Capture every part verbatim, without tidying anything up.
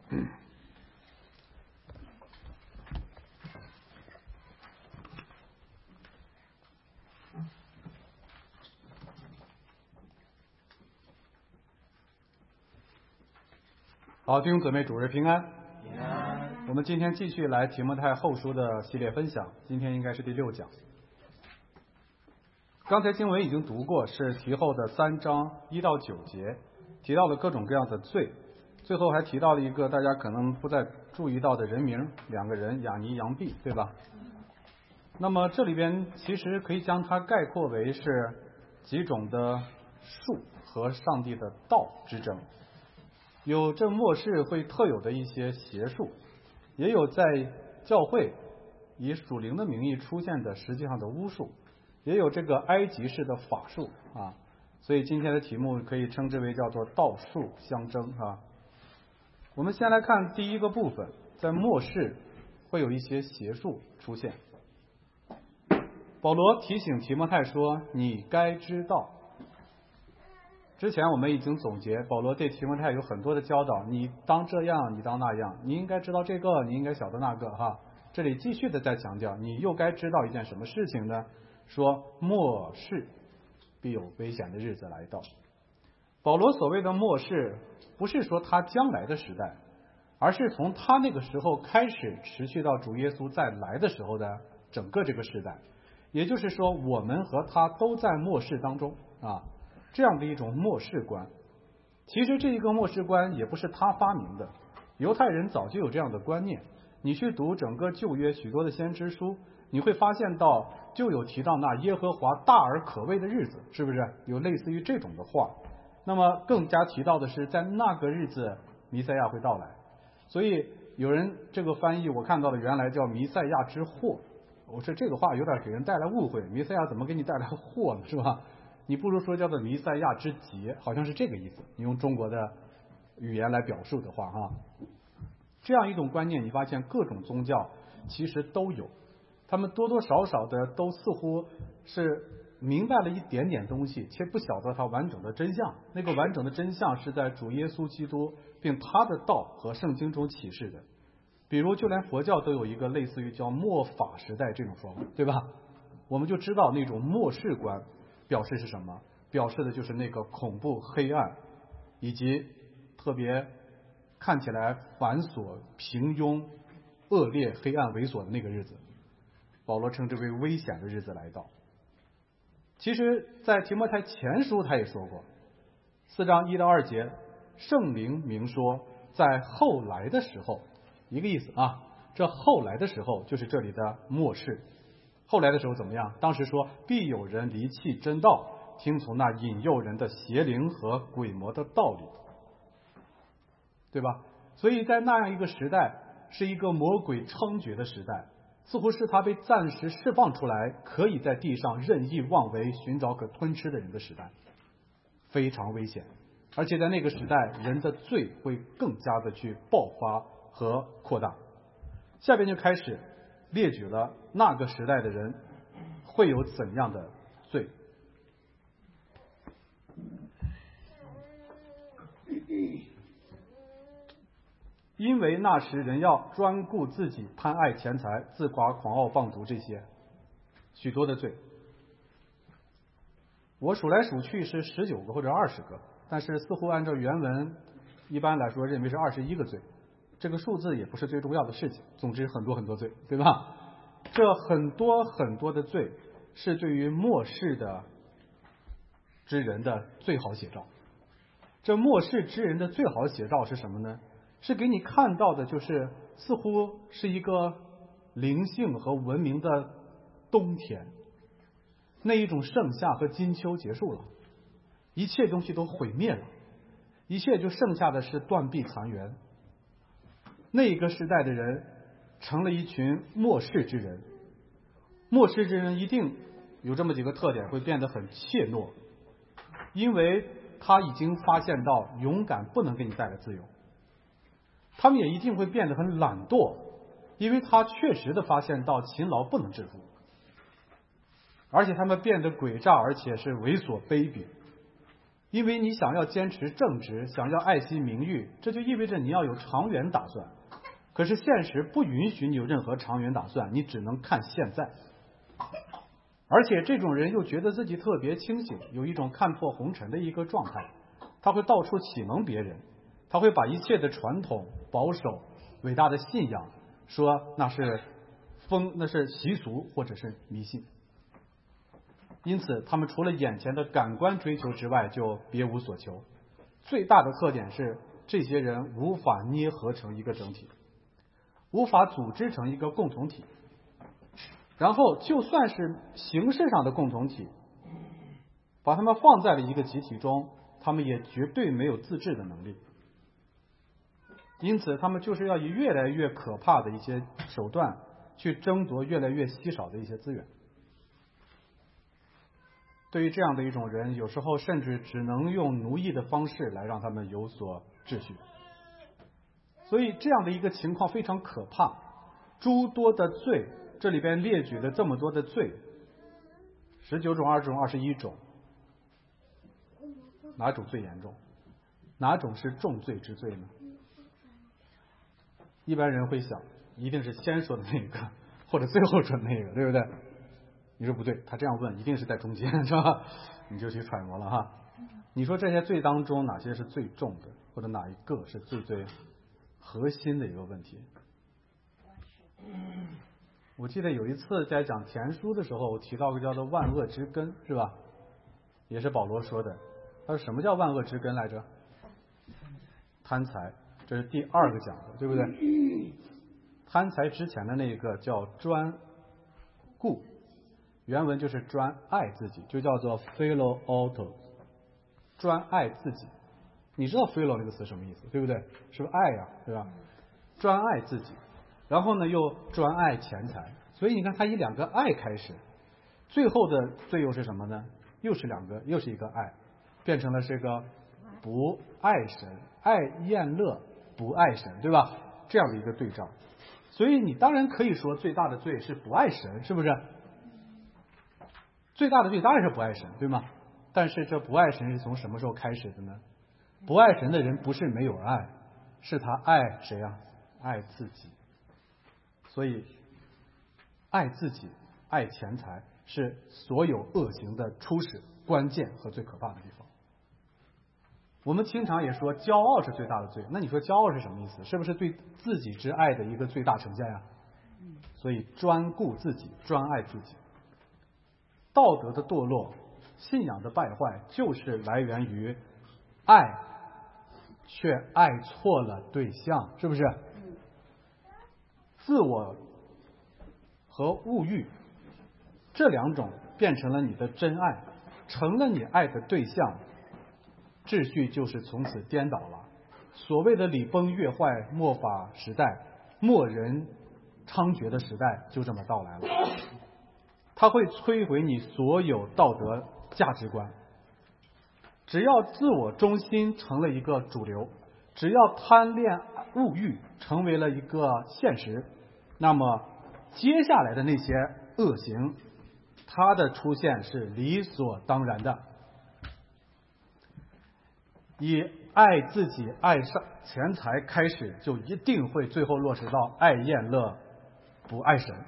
好，弟兄姊妹，主日平安。 平安。 我们今天继续来提摩太后书的系列分享，今天应该是第六讲。刚才经文已经读过，是提后的三章一到九节，提到了各种各样的罪，最后还提到了一个大家可能不再注意到的人名，两个人雅尼、杨毕，对吧？那么这里边其实可以将它概括为是几种的术和上帝的道之争。有这末世会特有的一些邪术，也有在教会以属灵的名义出现的实际上的巫术，也有这个埃及式的法术啊。所以今天的题目可以称之为叫做道术相争啊。我们先来看第一个部分，在末世会有一些邪术出现。保罗提醒提摩太说：“你该知道。”之前我们已经总结，保罗对提摩太有很多的教导，你当这样，你当那样，你应该知道这个，你应该晓得那个哈。这里继续的在强调，你又该知道一件什么事情呢？说末世必有危险的日子来到。保罗所谓的末世，不是说他将来的时代，而是从他那个时候开始，持续到主耶稣再来的时候的整个这个时代。也就是说，我们和他都在末世当中啊。这样的一种末世观，其实这一个末世观也不是他发明的，犹太人早就有这样的观念。你去读整个旧约许多的先知书，你会发现到就有提到那耶和华大而可畏的日子，是不是有类似于这种的话？那么更加提到的是，在那个日子弥赛亚会到来。所以有人这个翻译我看到的原来叫弥赛亚之祸，我说这个话有点给人带来误会，弥赛亚怎么给你带来祸呢，是吧？你不如说叫做弥赛亚之劫，好像是这个意思。你用中国的语言来表述的话哈，这样一种观念，你发现各种宗教其实都有，他们多多少少的都似乎是明白了一点点东西，且不晓得它完整的真相。那个完整的真相是在主耶稣基督并他的道和圣经中启示的。比如就连佛教都有一个类似于叫末法时代这种说法，对吧？我们就知道那种末世观表示是什么？表示的就是那个恐怖、黑暗，以及特别看起来繁琐、平庸、恶劣、黑暗、猥琐的那个日子。保罗称之为危险的日子来到。其实，在提摩太前书他也说过，四章一到二节，圣灵明说，在后来的时候，一个意思啊。这后来的时候就是这里的末世。后来的时候怎么样？当时说必有人离弃真道，听从那引诱人的邪灵和鬼魔的道理，对吧？所以在那样一个时代，是一个魔鬼猖獗的时代，似乎是他被暂时释放出来，可以在地上任意妄为，寻找可吞吃的人的时代，非常危险。而且在那个时代，人的罪会更加的去爆发和扩大。下边就开始列举了那个时代的人会有怎样的罪。因为那时人要专顾自己，贪爱钱财，自夸狂傲放逐，这些许多的罪。我数来数去是十九个或者二十个，但是似乎按照原文一般来说认为是二十一个罪。这个数字也不是最重要的事情，总之很多很多罪，对吧？这很多很多的罪是对于末世的之人的最好写照。这末世之人的最好写照是什么呢？是给你看到的就是似乎是一个灵性和文明的冬天，那一种盛夏和金秋结束了，一切东西都毁灭了，一切就剩下的是断壁残垣。那个时代的人成了一群末世之人，末世之人一定有这么几个特点，会变得很怯懦，因为他已经发现到勇敢不能给你带来自由。他们也一定会变得很懒惰，因为他确实的发现到勤劳不能致富。而且他们变得诡诈，而且是猥琐卑鄙。 因为你想要坚持正直，想要爱惜名誉，这就意味着你要有长远打算。可是现实不允许你有任何长远打算，你只能看现在。而且这种人又觉得自己特别清醒，有一种看破红尘的一个状态，他会到处启蒙别人，他会把一切的传统、保守、伟大的信仰说那是风，那是习俗或者是迷信。因此他们除了眼前的感官追求之外就别无所求。最大的特点是这些人无法捏合成一个整体，无法组织成一个共同体，然后就算是形式上的共同体，把他们放在了一个集体中，他们也绝对没有自治的能力。因此他们就是要以越来越可怕的一些手段去争夺越来越稀少的一些资源。对于这样的一种人，有时候甚至只能用奴役的方式来让他们有所秩序。所以这样的一个情况非常可怕。诸多的罪，这里边列举了这么多的罪，十九种、二十种、二十一种，哪种最严重？哪种是重罪之罪呢？一般人会想，一定是先说的那个，或者最后说的那个，对不对？你说不对，他这样问一定是在中间，是吧？你就去揣摩了哈。你说这些罪当中哪些是最重的，或者哪一个是最最核心的一个问题？我记得有一次在讲田书的时候，我提到个叫做万恶之根，是吧？也是保罗说的。他说什么叫万恶之根来着？贪财，这是第二个讲的，对不对？贪财之前的那个叫专顾，原文就是专爱自己，就叫做 philo autos， 专爱自己。你知道 philo 这个词什么意思，对不对？是不是爱呀、啊，对吧？专爱自己，然后呢又专爱钱财，所以你看他以两个爱开始，最后的罪又是什么呢？又是两个，又是一个爱，变成了这个不爱神，爱厌乐，不爱神，对吧？这样的一个对照。所以你当然可以说最大的罪是不爱神，是不是？最大的罪当然是不爱神，对吗？但是这不爱神是从什么时候开始的呢？不爱神的人不是没有爱，是他爱谁啊？爱自己。所以爱自己、爱钱财是所有恶行的初始、关键和最可怕的地方。我们经常也说骄傲是最大的罪，那你说骄傲是什么意思？是不是对自己之爱的一个最大呈现呀、啊？所以专顾自己，专爱自己。道德的堕落，信仰的败坏，就是来源于爱却爱错了对象，是不是？自我和物欲这两种变成了你的真爱，成了你爱的对象，秩序就是从此颠倒了。所谓的礼崩乐坏末法时代，末人猖獗的时代就这么到来了。它会摧毁你所有道德价值观。只要自我中心成了一个主流，只要贪恋物欲成为了一个现实，那么接下来的那些恶行，它的出现是理所当然的。以爱自己、爱上钱财开始，就一定会最后落实到爱厌乐、不爱神。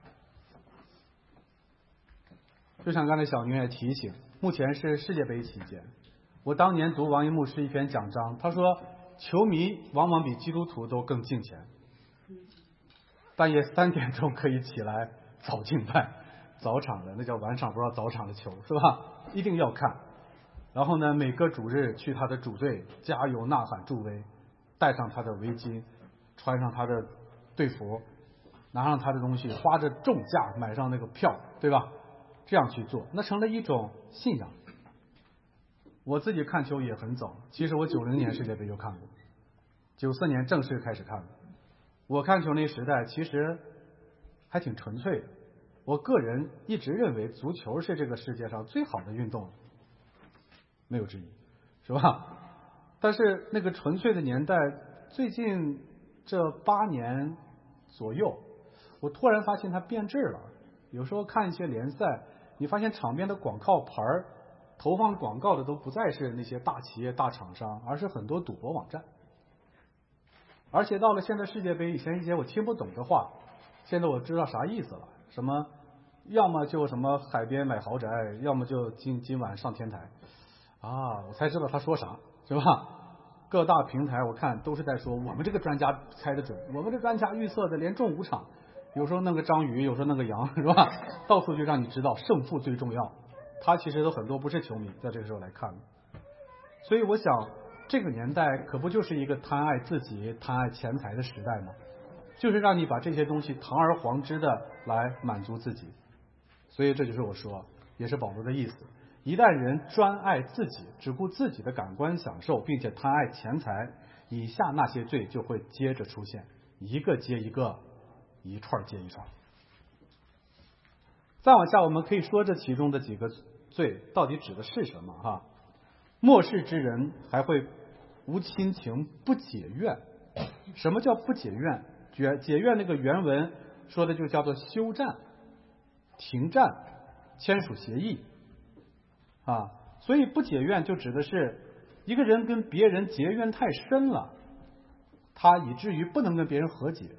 就像刚才小宁也提醒，目前是世界杯期间，我当年读王一牧师一篇讲章，他说球迷往往比基督徒都更敬虔，半夜三点钟可以起来早敬拜，早场的那叫晚场，不知道早场的球是吧？一定要看。然后呢，每个主日去他的主队加油呐喊助威，戴上他的围巾，穿上他的队服，拿上他的东西，花着重价买上那个票，对吧？这样去做，那成了一种信仰。我自己看球也很早，其实我九零年世界杯就看过，九四年正式开始看的。我看球那时代其实还挺纯粹的，我个人一直认为足球是这个世界上最好的运动，没有之一，是吧？但是那个纯粹的年代，最近这八年左右，我突然发现它变质了。有时候看一些联赛，你发现场边的广告牌投放广告的都不再是那些大企业、大厂商，而是很多赌博网站。而且到了现在世界杯，以前一些我听不懂的话，现在我知道啥意思了。什么，要么就什么海边买豪宅，要么就今今晚上天台。啊，我才知道他说啥，是吧？各大平台我看都是在说我们这个专家猜的准，我们这专家预测的连中五场，有时候弄个章鱼，有时候弄个羊，是吧？到处就让你知道胜负最重要。他其实都很多不是球迷，在这个时候来看。所以我想，这个年代可不就是一个贪爱自己、贪爱钱财的时代吗？就是让你把这些东西堂而皇之的来满足自己。所以这就是我说，也是保罗的意思。一旦人专爱自己，只顾自己的感官享受，并且贪爱钱财，以下那些罪就会接着出现，一个接一个，一串接一串。再往下，我们可以说这其中的几个罪到底指的是什么哈？末世之人还会无亲情，不解怨。什么叫不解怨？解解怨那个原文说的就叫做休战、停战、签署协议啊。所以不解怨就指的是一个人跟别人结怨太深了，他以至于不能跟别人和解。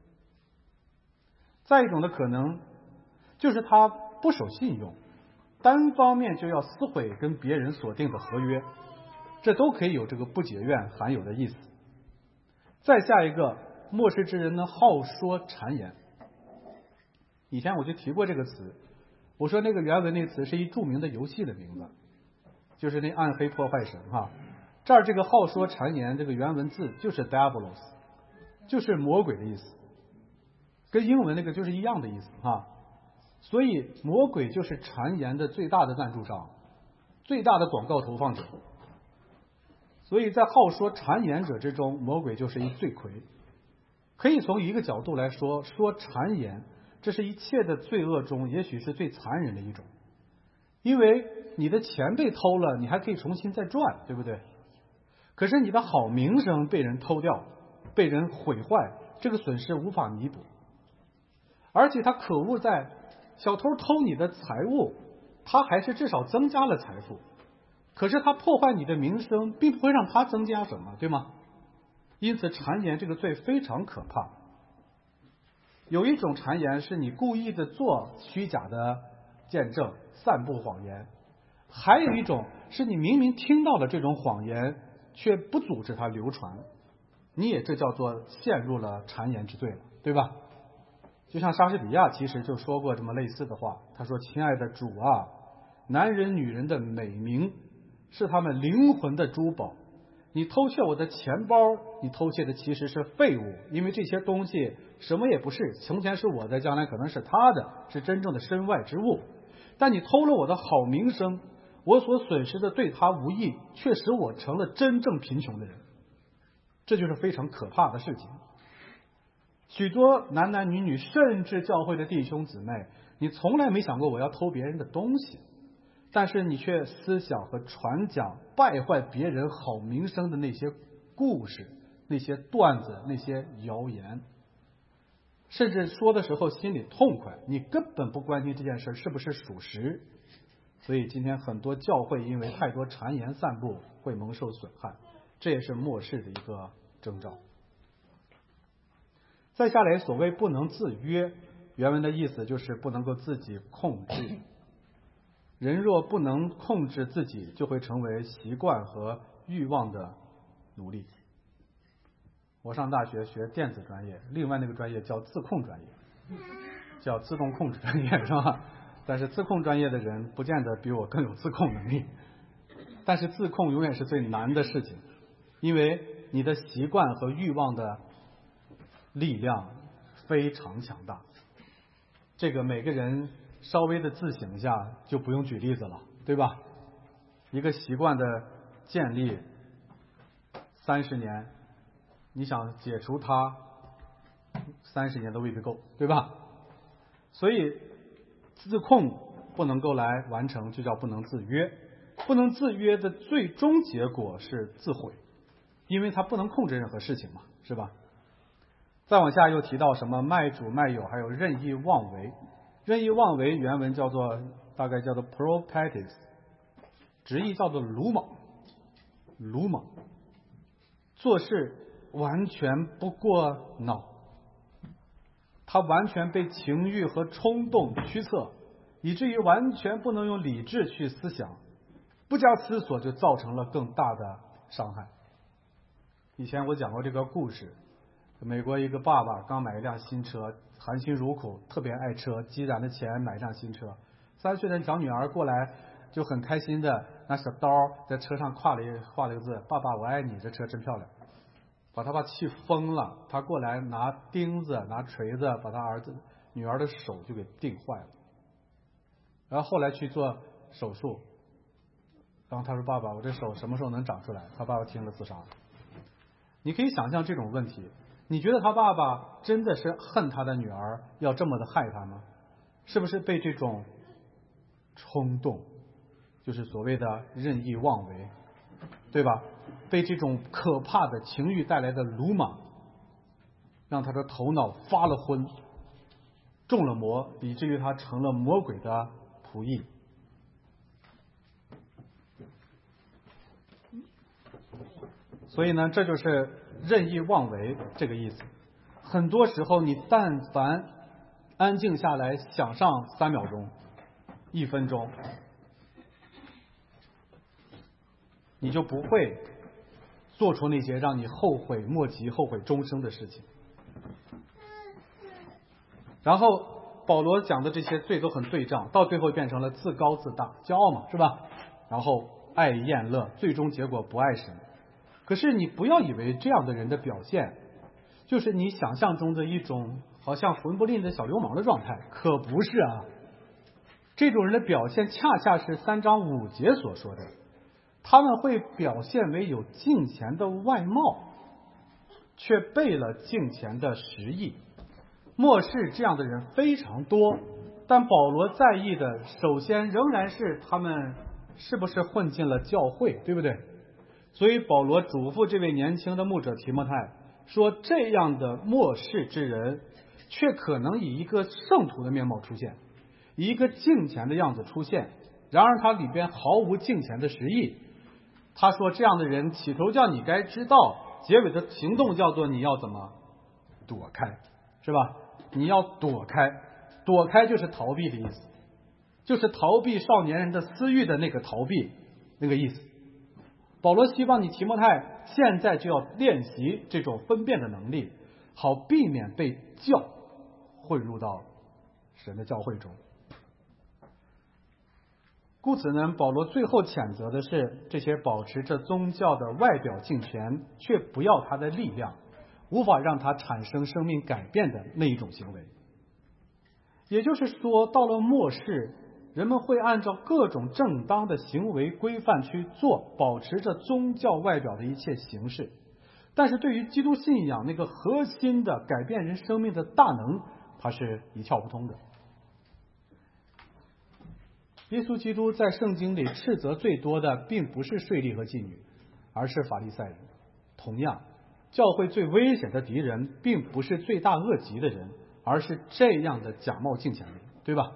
再一种的可能就是他不守信用，单方面就要撕毁跟别人所定的合约，这都可以有这个不解怨含有的意思。再下一个，末世之人呢，好说谗言。以前我就提过这个词，我说那个原文那词是一著名的游戏的名字，就是那暗黑破坏神哈。这儿这个好说谗言，这个原文字就是 diabolos， 就是魔鬼的意思，跟英文那个就是一样的意思哈。所以魔鬼就是谗言的最大的赞助商，最大的广告投放者。所以在好说谗言者之中，魔鬼就是一罪魁。可以从一个角度来说，说谗言，这是一切的罪恶中也许是最残忍的一种。因为你的钱被偷了，你还可以重新再赚，对不对？可是你的好名声被人偷掉，被人毁坏，这个损失无法弥补。而且他可恶在小偷偷你的财物，他还是至少增加了财富，可是他破坏你的名声，并不会让他增加什么，对吗？因此谗言这个罪非常可怕。有一种谗言是你故意的做虚假的见证，散布谎言；还有一种是你明明听到了这种谎言，却不阻止它流传，你也这叫做陷入了谗言之罪了，对吧？就像莎士比亚其实就说过这么类似的话，他说：“亲爱的主啊，男人女人的美名是他们灵魂的珠宝，你偷窃我的钱包，你偷窃的其实是废物，因为这些东西什么也不是，从前是我的，将来可能是他的，是真正的身外之物。但你偷了我的好名声，我所损失的对他无益，却使我成了真正贫穷的人。”这就是非常可怕的事情。许多男男女女，甚至教会的弟兄姊妹，你从来没想过我要偷别人的东西，但是你却思想和传讲败坏别人好名声的那些故事、那些段子、那些谣言，甚至说的时候心里痛快，你根本不关心这件事是不是属实。所以今天很多教会因为太多谗言散布，会蒙受损害，这也是末世的一个征兆。再下来，所谓不能自约，原文的意思就是不能够自己控制。人若不能控制自己，就会成为习惯和欲望的奴隶。我上大学学电子专业，另外那个专业叫自控专业，叫自动控制专业，是吧？但是自控专业的人不见得比我更有自控能力。但是自控永远是最难的事情，因为你的习惯和欲望的力量非常强大。这个每个人稍微的自省一下，就不用举例子了，对吧？一个习惯的建立三十年，你想解除它，三十年都未必够，对吧？所以自控不能够来完成，就叫不能自约。不能自约的最终结果是自毁，因为它不能控制任何事情嘛，是吧？再往下又提到什么卖主卖友，还有任意妄为。任意妄为原文叫做大概叫做 propatics， 直译叫做鲁莽，鲁莽，做事完全不过脑，他完全被情欲和冲动驱策，以至于完全不能用理智去思想，不加思索就造成了更大的伤害。以前我讲过这个故事，美国一个爸爸刚买一辆新车，含辛茹苦，特别爱车，积攒的钱买一辆新车。三岁的小女儿过来就很开心的拿小刀在车上画了一画了一个字：爸爸我爱你，这车真漂亮。把他爸气疯了，他过来拿钉子拿锤子把他儿子女儿的手就给钉坏了。然后后来去做手术，然后他说爸爸我这手什么时候能长出来？他爸爸听了自杀了。你可以想象这种问题，你觉得他爸爸真的是恨他的女儿要这么的害他吗？是不是被这种冲动，就是所谓的任意妄为，对吧？被这种可怕的情欲带来的鲁莽，让他的头脑发了昏，中了魔，以至于他成了魔鬼的仆役。所以呢，这就是任意妄为这个意思。很多时候，你但凡安静下来，想上三秒钟、一分钟，你就不会做出那些让你后悔莫及、后悔终生的事情。然后保罗讲的这些罪都很对仗，到最后变成了自高自大、骄傲嘛，是吧？然后爱厌乐，最终结果不爱神。可是你不要以为这样的人的表现就是你想象中的一种好像混不吝的小流氓的状态，可不是啊。这种人的表现恰恰是三章五节所说的，他们会表现为有敬虔的外貌，却背了敬虔的实意。末世这样的人非常多，但保罗在意的首先仍然是他们是不是混进了教会，对不对？所以保罗嘱咐这位年轻的牧者提摩太说，这样的末世之人却可能以一个圣徒的面貌出现，以一个敬虔的样子出现，然而他里边毫无敬虔的实意。他说这样的人起头叫你该知道，结尾的行动叫做你要怎么躲开，是吧？你要躲开，躲开就是逃避的意思，就是逃避少年人的私欲的那个逃避那个意思。保罗希望你提摩太现在就要练习这种分辨的能力，好避免被教混入到神的教会中。故此呢，保罗最后谴责的是这些保持着宗教的外表敬虔，却不要他的力量，无法让他产生生命改变的那一种行为。也就是说，到了末世，人们会按照各种正当的行为规范去做，保持着宗教外表的一切形式，但是对于基督信仰那个核心的改变人生命的大能，它是一窍不通的。耶稣基督在圣经里斥责最多的并不是税吏和妓女，而是法利赛人。同样，教会最危险的敌人并不是罪大恶极的人，而是这样的假冒敬虔的人，对吧？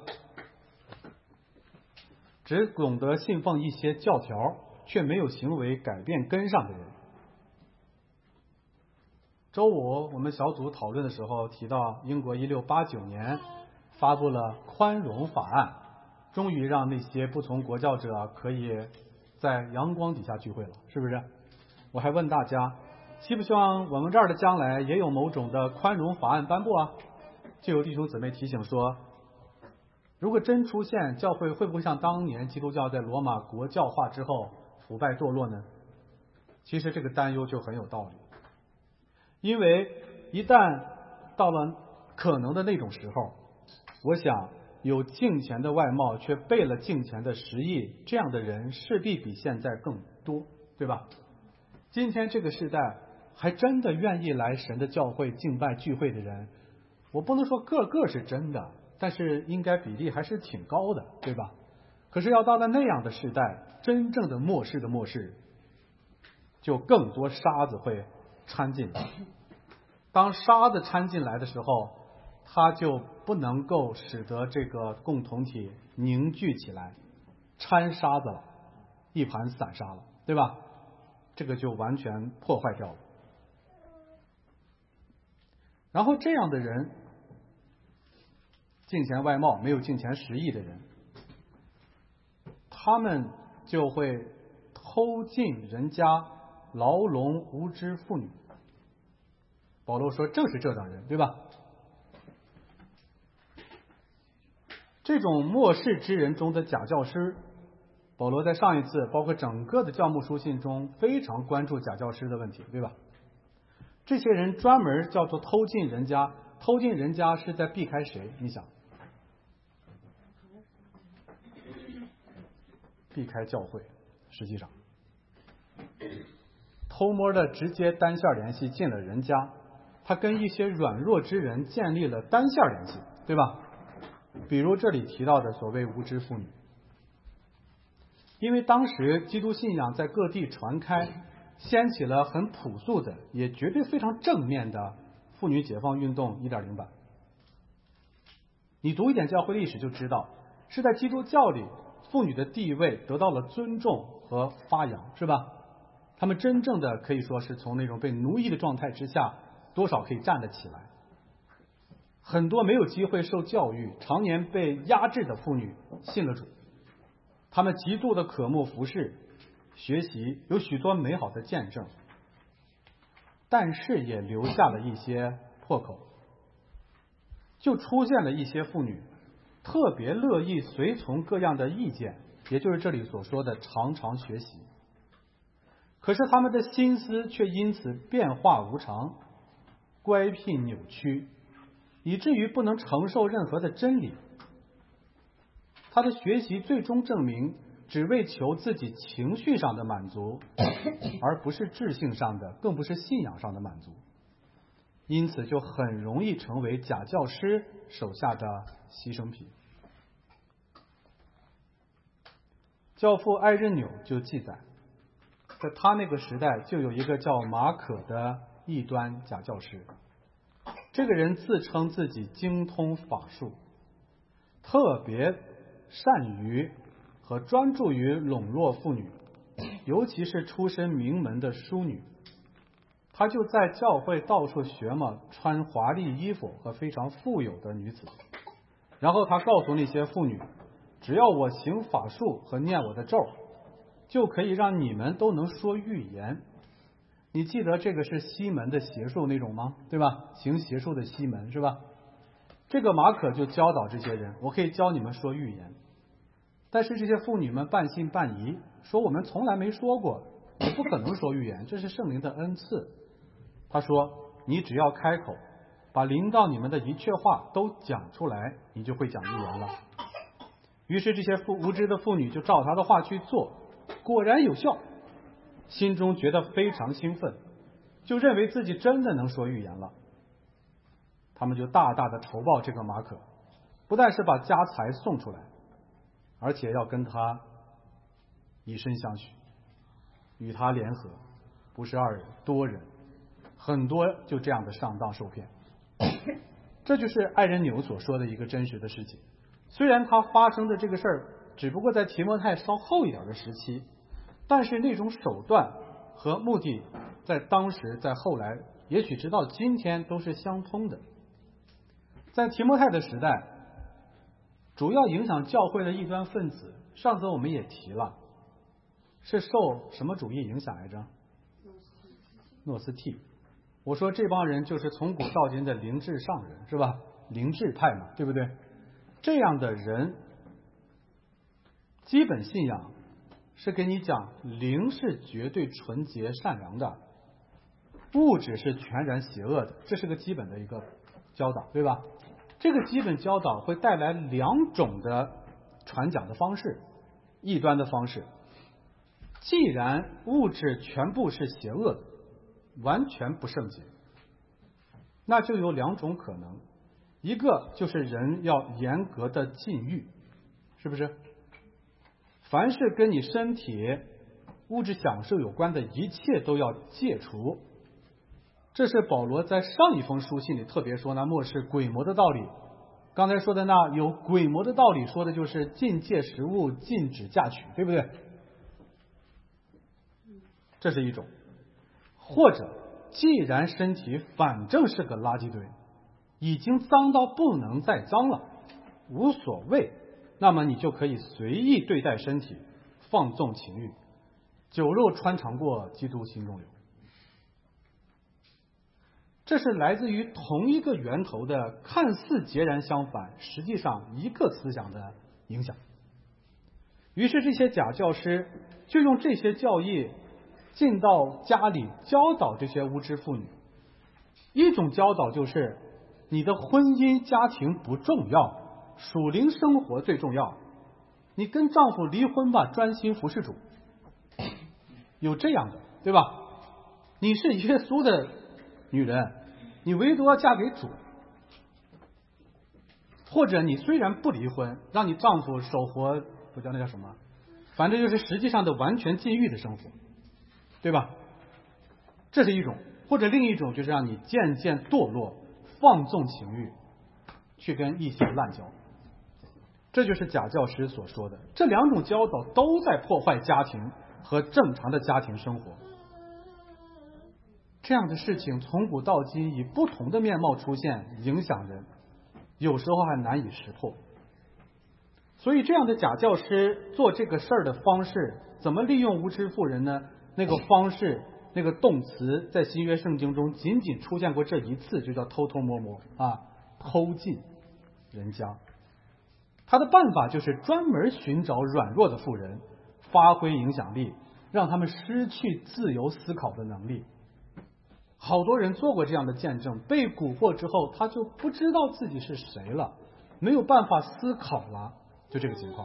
只懂得信奉一些教条，却没有行为改变跟上的人。周五我们小组讨论的时候提到，英国一六八九年发布了宽容法案，终于让那些不从国教者可以在阳光底下聚会了，是不是？我还问大家，希不希望我们这儿的将来也有某种的宽容法案颁布啊？就有弟兄姊妹提醒说，如果真出现，教会会不会像当年基督教在罗马国教化之后腐败堕落呢？其实这个担忧就很有道理，因为一旦到了可能的那种时候，我想有敬虔的外貌却背了敬虔的实意，这样的人势必比现在更多，对吧？今天这个时代还真的愿意来神的教会敬拜聚会的人，我不能说个个是真的，但是应该比例还是挺高的，对吧？可是要到了那样的时代，真正的末世的末世，就更多沙子会掺进来。当沙子掺进来的时候，它就不能够使得这个共同体凝聚起来，掺沙子了。 一盘散沙了，对吧？这个就完全破坏掉了。然后这样的人，敬钱外貌没有敬钱实意的人，他们就会偷进人家牢笼无知妇女。保罗说正是这等人，对吧？这种末世之人中的假教师，保罗在上一次包括整个的教牧书信中非常关注假教师的问题，对吧？这些人专门叫做偷进人家，偷进人家是在避开谁？你想，避开教会。实际上偷摸的直接单线联系进了人家，他跟一些软弱之人建立了单线联系，对吧？比如这里提到的所谓无知妇女。因为当时基督信仰在各地传开，掀起了很朴素的也绝对非常正面的妇女解放运动 一点零 版。你读一点教会历史就知道，是在基督教里妇女的地位得到了尊重和发扬，是吧？她们真正的可以说是从那种被奴役的状态之下，多少可以站得起来。很多没有机会受教育，常年被压制的妇女信了主，她们极度的渴慕服侍学习，有许多美好的见证，但是也留下了一些破口，就出现了一些妇女特别乐意随从各样的意见，也就是这里所说的常常学习。可是他们的心思却因此变化无常，乖僻扭曲，以至于不能承受任何的真理。他的学习最终证明，只为求自己情绪上的满足，而不是智性上的，更不是信仰上的满足。因此就很容易成为假教师手下的牺牲品。教父艾任纽就记载，在他那个时代就有一个叫马可的异端假教师。这个人自称自己精通法术，特别善于和专注于笼络妇女，尤其是出身名门的淑女。他就在教会到处学嘛，穿华丽衣服和非常富有的女子。然后他告诉那些妇女，只要我行法术和念我的咒，就可以让你们都能说预言。你记得这个是西门的邪术那种吗？对吧？行邪术的西门，是吧？这个马可就教导这些人，我可以教你们说预言。但是这些妇女们半信半疑，说我们从来没说过，也不可能说预言，这是圣灵的恩赐。他说，你只要开口，把临到你们的一切话都讲出来，你就会讲预言了。于是这些妇无知的妇女就照他的话去做，果然有效，心中觉得非常兴奋，就认为自己真的能说预言了。他们就大大的酬报这个马可，不但是把家财送出来，而且要跟他以身相许，与他联合，不是二人，多人，很多就这样的上当受骗。这就是艾任纽所说的一个真实的事情。虽然他发生的这个事儿只不过在提摩太稍后一点的时期，但是那种手段和目的在当时在后来也许直到今天都是相通的。在提摩太的时代，主要影响教会的异端分子，上次我们也提了，是受什么主义影响来着？诺斯替。我说这帮人就是从古到今的灵智上人，是吧？灵智派嘛，对不对？这样的人基本信仰是跟你讲，灵是绝对纯洁善良的，物质是全然邪恶的，这是个基本的一个教导，对吧？这个基本教导会带来两种的传讲的方式，异端的方式。既然物质全部是邪恶的，完全不圣洁，那就有两种可能，一个就是人要严格的禁欲，是不是？凡是跟你身体物质享受有关的一切都要戒除。这是保罗在上一封书信里特别说，那末世鬼魔的道理。刚才说的那有鬼魔的道理，说的就是禁戒食物，禁止嫁娶，对不对？ 这是一种。或者既然身体反正是个垃圾堆，已经脏到不能再脏了，无所谓，那么你就可以随意对待身体，放纵情欲，酒肉穿肠过，基督心中留。这是来自于同一个源头的看似截然相反，实际上一个思想的影响。于是这些假教师就用这些教义进到家里教导这些无知妇女。一种教导就是你的婚姻家庭不重要，属灵生活最重要，你跟丈夫离婚吧，专心服侍主。有这样的，对吧？你是耶稣的女人，你唯独要嫁给主。或者你虽然不离婚，让你丈夫守活，不叫那叫什么，反正就是实际上的完全禁欲的生活，对吧？这是一种。或者另一种就是让你渐渐堕落，放纵情欲，去跟异性滥交。这就是假教师所说的，这两种教导都在破坏家庭和正常的家庭生活。这样的事情从古到今以不同的面貌出现，影响人，有时候还难以识破。所以这样的假教师做这个事儿的方式，怎么利用无知妇人呢？那个方式，那个动词在新约圣经中仅仅出现过这一次，就叫偷偷摸摸啊，偷进人家。他的办法就是专门寻找软弱的妇人，发挥影响力，让他们失去自由思考的能力。好多人做过这样的见证，被蛊惑之后，他就不知道自己是谁了，没有办法思考了，就这个情况。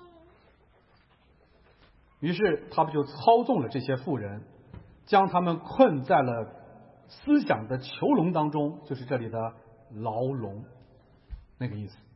于是他们就操纵了这些妇人，将他们困在了思想的囚笼当中，就是这里的牢笼那个意思。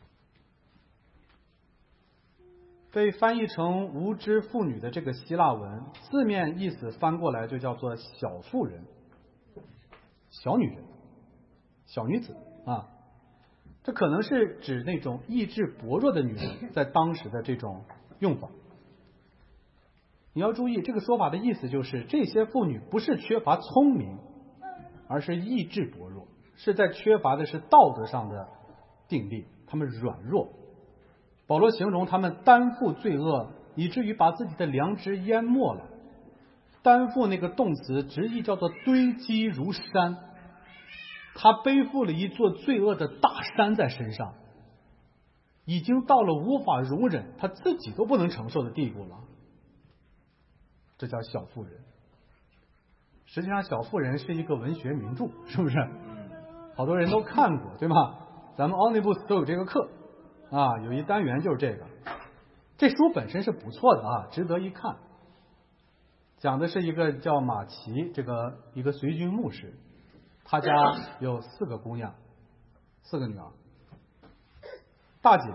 被翻译成无知妇女的这个希腊文，字面意思翻过来就叫做小妇人、小女人、小女子啊。这可能是指那种意志薄弱的女人在当时的这种用法。你要注意，这个说法的意思就是这些妇女不是缺乏聪明，而是意志薄弱，是在缺乏的是道德上的定力，她们软弱。保罗形容他们担负罪恶，以至于把自己的良知淹没了。担负那个动词直译叫做堆积如山，他背负了一座罪恶的大山在身上，已经到了无法容忍，他自己都不能承受的地步了。这叫小妇人。实际上小妇人是一个文学名著，是不是？好多人都看过，对吗？咱们 Omnibus 都有这个课啊，有一单元就是这个。这书本身是不错的啊，值得一看。讲的是一个叫马奇，这个一个随军牧师，他家有四个姑娘，四个女儿。大姐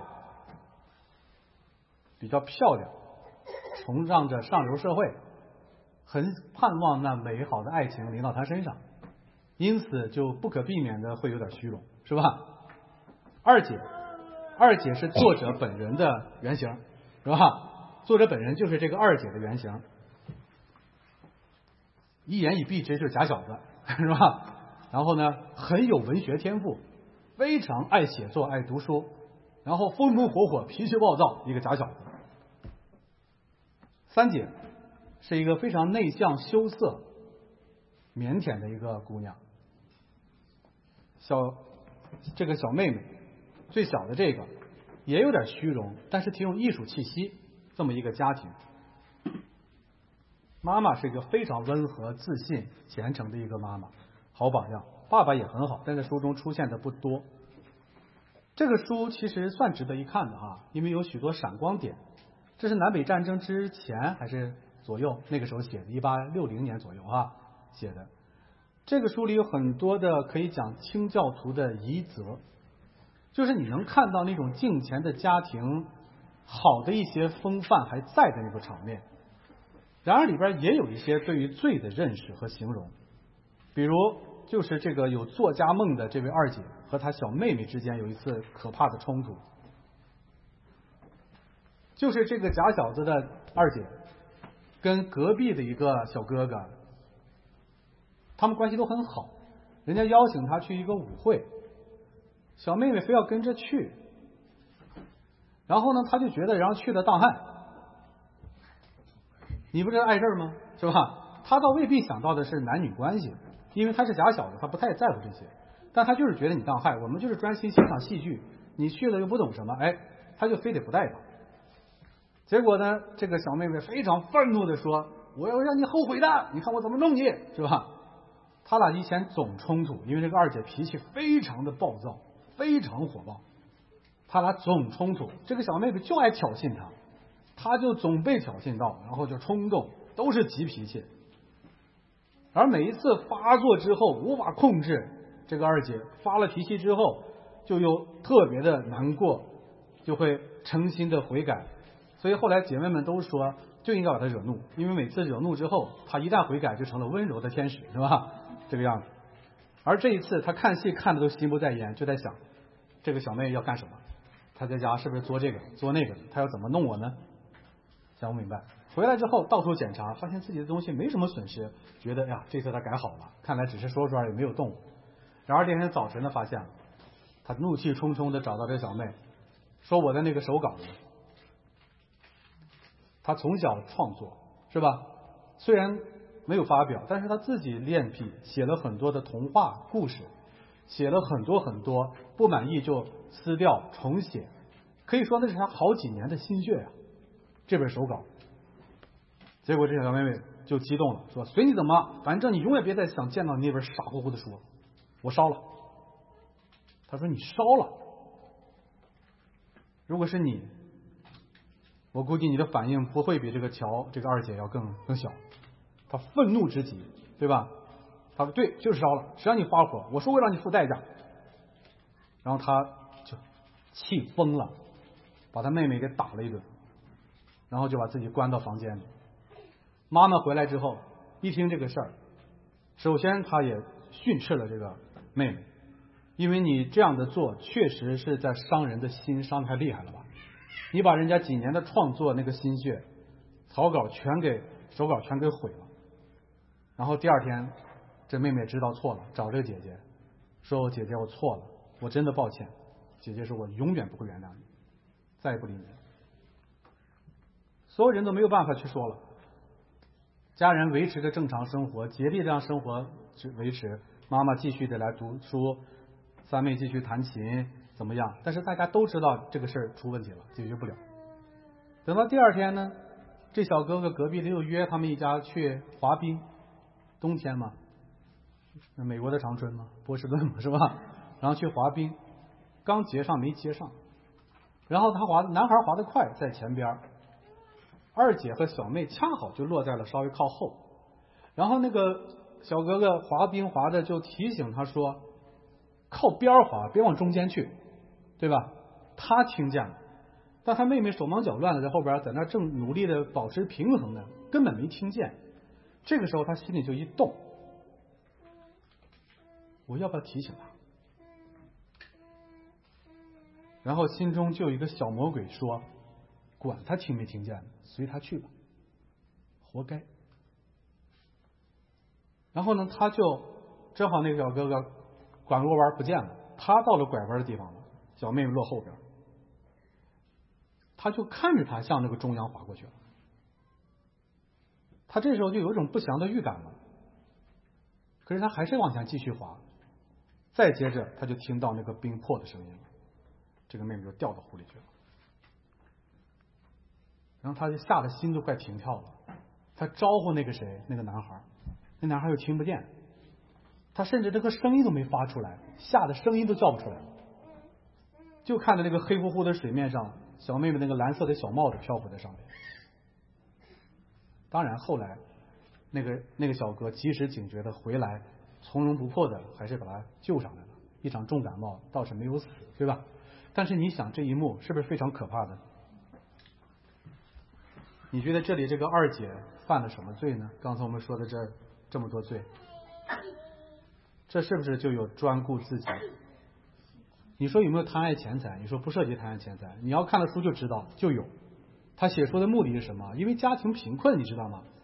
比较漂亮，崇尚着上流社会，很盼望那美好的爱情临到她身上，因此就不可避免的会有点虚荣，是吧？二姐，二姐是作者本人的原型，是吧？作者本人就是这个二姐的原型，一言以蔽之就是假小子，是吧？然后呢，很有文学天赋，非常爱写作、爱读书，然后风风火火、脾气暴躁，一个假小子。三姐是一个非常内向、羞涩、腼腆的一个姑娘。小这个小妹妹，最小的这个也有点虚荣，但是挺有艺术气息，这么一个家庭。妈妈是一个非常温和、自信、虔诚的一个妈妈，好榜样。爸爸也很好，但在书中出现的不多。这个书其实算值得一看的哈，因为有许多闪光点。这是南北战争之前还是左右那个时候写的，一八六零年左右啊写的。这个书里有很多的可以讲清教徒的遗泽，就是你能看到那种敬虔的家庭好的一些风范还在的那个场面。然而里边也有一些对于罪的认识和形容，比如就是这个有作家梦的这位二姐和她小妹妹之间有一次可怕的冲突。就是这个假小子的二姐跟隔壁的一个小哥哥，他们关系都很好，人家邀请他去一个舞会，小妹妹非要跟着去，然后呢，他就觉得然后去了当汉，你不是碍事儿吗？是吧？他倒未必想到的是男女关系，因为他是假小子，他不太在乎这些，但他就是觉得你当害，我们就是专心欣赏戏剧，你去了又不懂什么，哎，他就非得不带他。结果呢，这个小妹妹非常愤怒的说：“我要让你后悔的，你看我怎么弄你，是吧？”他俩以前总冲突，因为这个二姐脾气非常的暴躁，非常火爆，他俩总冲突。这个小妹妹就爱挑衅他，他就总被挑衅到，然后就冲动，都是急脾气。而每一次发作之后无法控制，这个二姐发了脾气之后，就又特别的难过，就会诚心的悔改。所以后来姐妹们都说，就应该把她惹怒，因为每次惹怒之后，她一旦悔改，就成了温柔的天使，是吧？这个样子。而这一次，她看戏看的都心不在焉，就在想，这个小妹要干什么？她在家是不是作这个作那个？她要怎么弄我呢？想不明白。回来之后到处检查，发现自己的东西没什么损失，觉得呀，这次他改好了，看来只是说说而已，没有动。然而第二天早晨呢，发现他怒气冲冲的找到这小妹，说我的那个手稿呢，他从小创作是吧？虽然没有发表，但是他自己练笔，写了很多的童话故事，写了很多很多，不满意就撕掉重写，可以说那是他好几年的心血呀、啊。这本手稿。结果这小妹妹就激动了，说随你怎么，反正你永远别再想见到你那本傻乎乎的书，我烧了。他说你烧了，如果是你，我估计你的反应不会比这个乔这个二姐要更更小。他愤怒之极，对吧？他说对，就是烧了，谁让你发火，我说会让你付代价。然后他就气疯了，把他妹妹给打了一顿，然后就把自己关到房间里。妈妈回来之后一听这个事儿，首先她也训斥了这个妹妹，因为你这样的做确实是在伤人的心，伤太厉害了吧？你把人家几年的创作那个心血草稿全给手稿全给毁了。然后第二天这妹妹知道错了，找这个姐姐说，我姐姐我错了，我真的抱歉。姐姐说我永远不会原谅你，再也不理你。所有人都没有办法去说了，家人维持着正常生活，竭力让生活维持，妈妈继续的来读书，三妹继续弹琴，怎么样？但是大家都知道这个事儿出问题了，解决不了。等到第二天呢，这小哥哥隔壁的又约他们一家去滑冰，冬天嘛，美国的长春嘛，波士顿嘛，是吧？然后去滑冰，刚接上没接上，然后他滑，男孩滑得快，在前边。二姐和小妹恰好就落在了稍微靠后，然后那个小哥哥滑冰滑的就提醒他说，靠边滑，别往中间去，对吧？他听见了，但他妹妹手忙脚乱的在后边，在那正努力的保持平衡呢，根本没听见。这个时候他心里就一动，我要不要提醒他？然后心中就有一个小魔鬼说，管他听没听见，随他去吧，活该。然后呢，他就正好那个小哥哥拐过弯不见了，他到了拐弯的地方了，小妹妹落后边，他就看着他向那个中央滑过去了。他这时候就有一种不祥的预感了，可是他还是往前继续滑。再接着他就听到那个冰破的声音了，这个妹妹就掉到湖里去了。然后他就吓得心都快停跳了，他招呼那个谁，那个男孩，那男孩又听不见，他甚至这个声音都没发出来，吓得声音都叫不出来了，就看着那个黑乎乎的水面上，小妹妹那个蓝色的小帽子漂浮在上面。当然后来那个那个小哥及时警觉的回来，从容不迫的还是把他救上来了，一场重感冒倒是没有死，对吧？但是你想这一幕是不是非常可怕的？你觉得这里这个二姐犯了什么罪呢？刚才我们说的这这么多罪，这是不是就有专顾自己？你说有没有贪爱钱财？你说不涉及贪爱钱财，你要看了书就知道，就有。他写书的目的是什么？因为家庭贫困，你知道吗？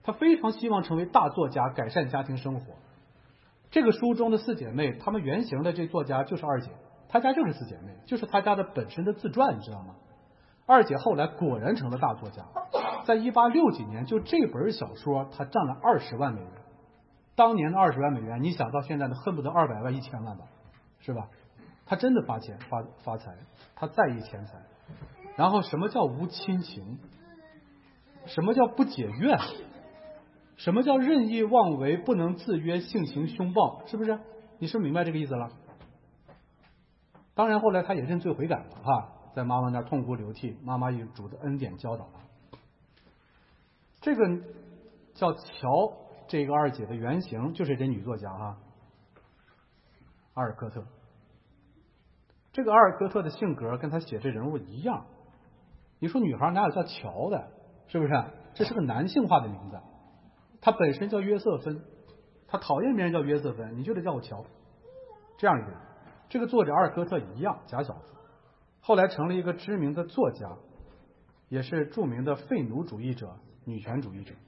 他非常希望成为大作家，改善家庭生活。这个书中的四姐妹，她们原型的这作家就是二姐，她家就是四姐妹，就是她家的本身的自传，你知道吗？二姐后来果然成了大作家，在一八六几年，就这本小说，她赚了二十万美元。当年的二十万美元，你想到现在的恨不得二百万、一千万吧，是吧？她真的发钱发发财，她在意钱财。然后什么叫无亲情？什么叫不解怨？什么叫任意妄为、不能自约、性行凶暴？是不是？你是不是明白这个意思了？当然后来他也认罪悔改了哈，在妈妈那儿痛哭流涕，妈妈以主的恩典教导他。这个叫乔，这个二姐的原型就是这女作家哈，阿尔科特。这个阿尔科特的性格跟他写这人物一样。你说女孩哪有叫乔的？是不是？这是个男性化的名字。他本身叫约瑟芬，他讨厌别人叫约瑟芬，你就得叫我乔。这样一个人，这个作者阿尔科特一样，假小子，后来成了一个知名的作家，也是著名的废奴主义者、女权主义者。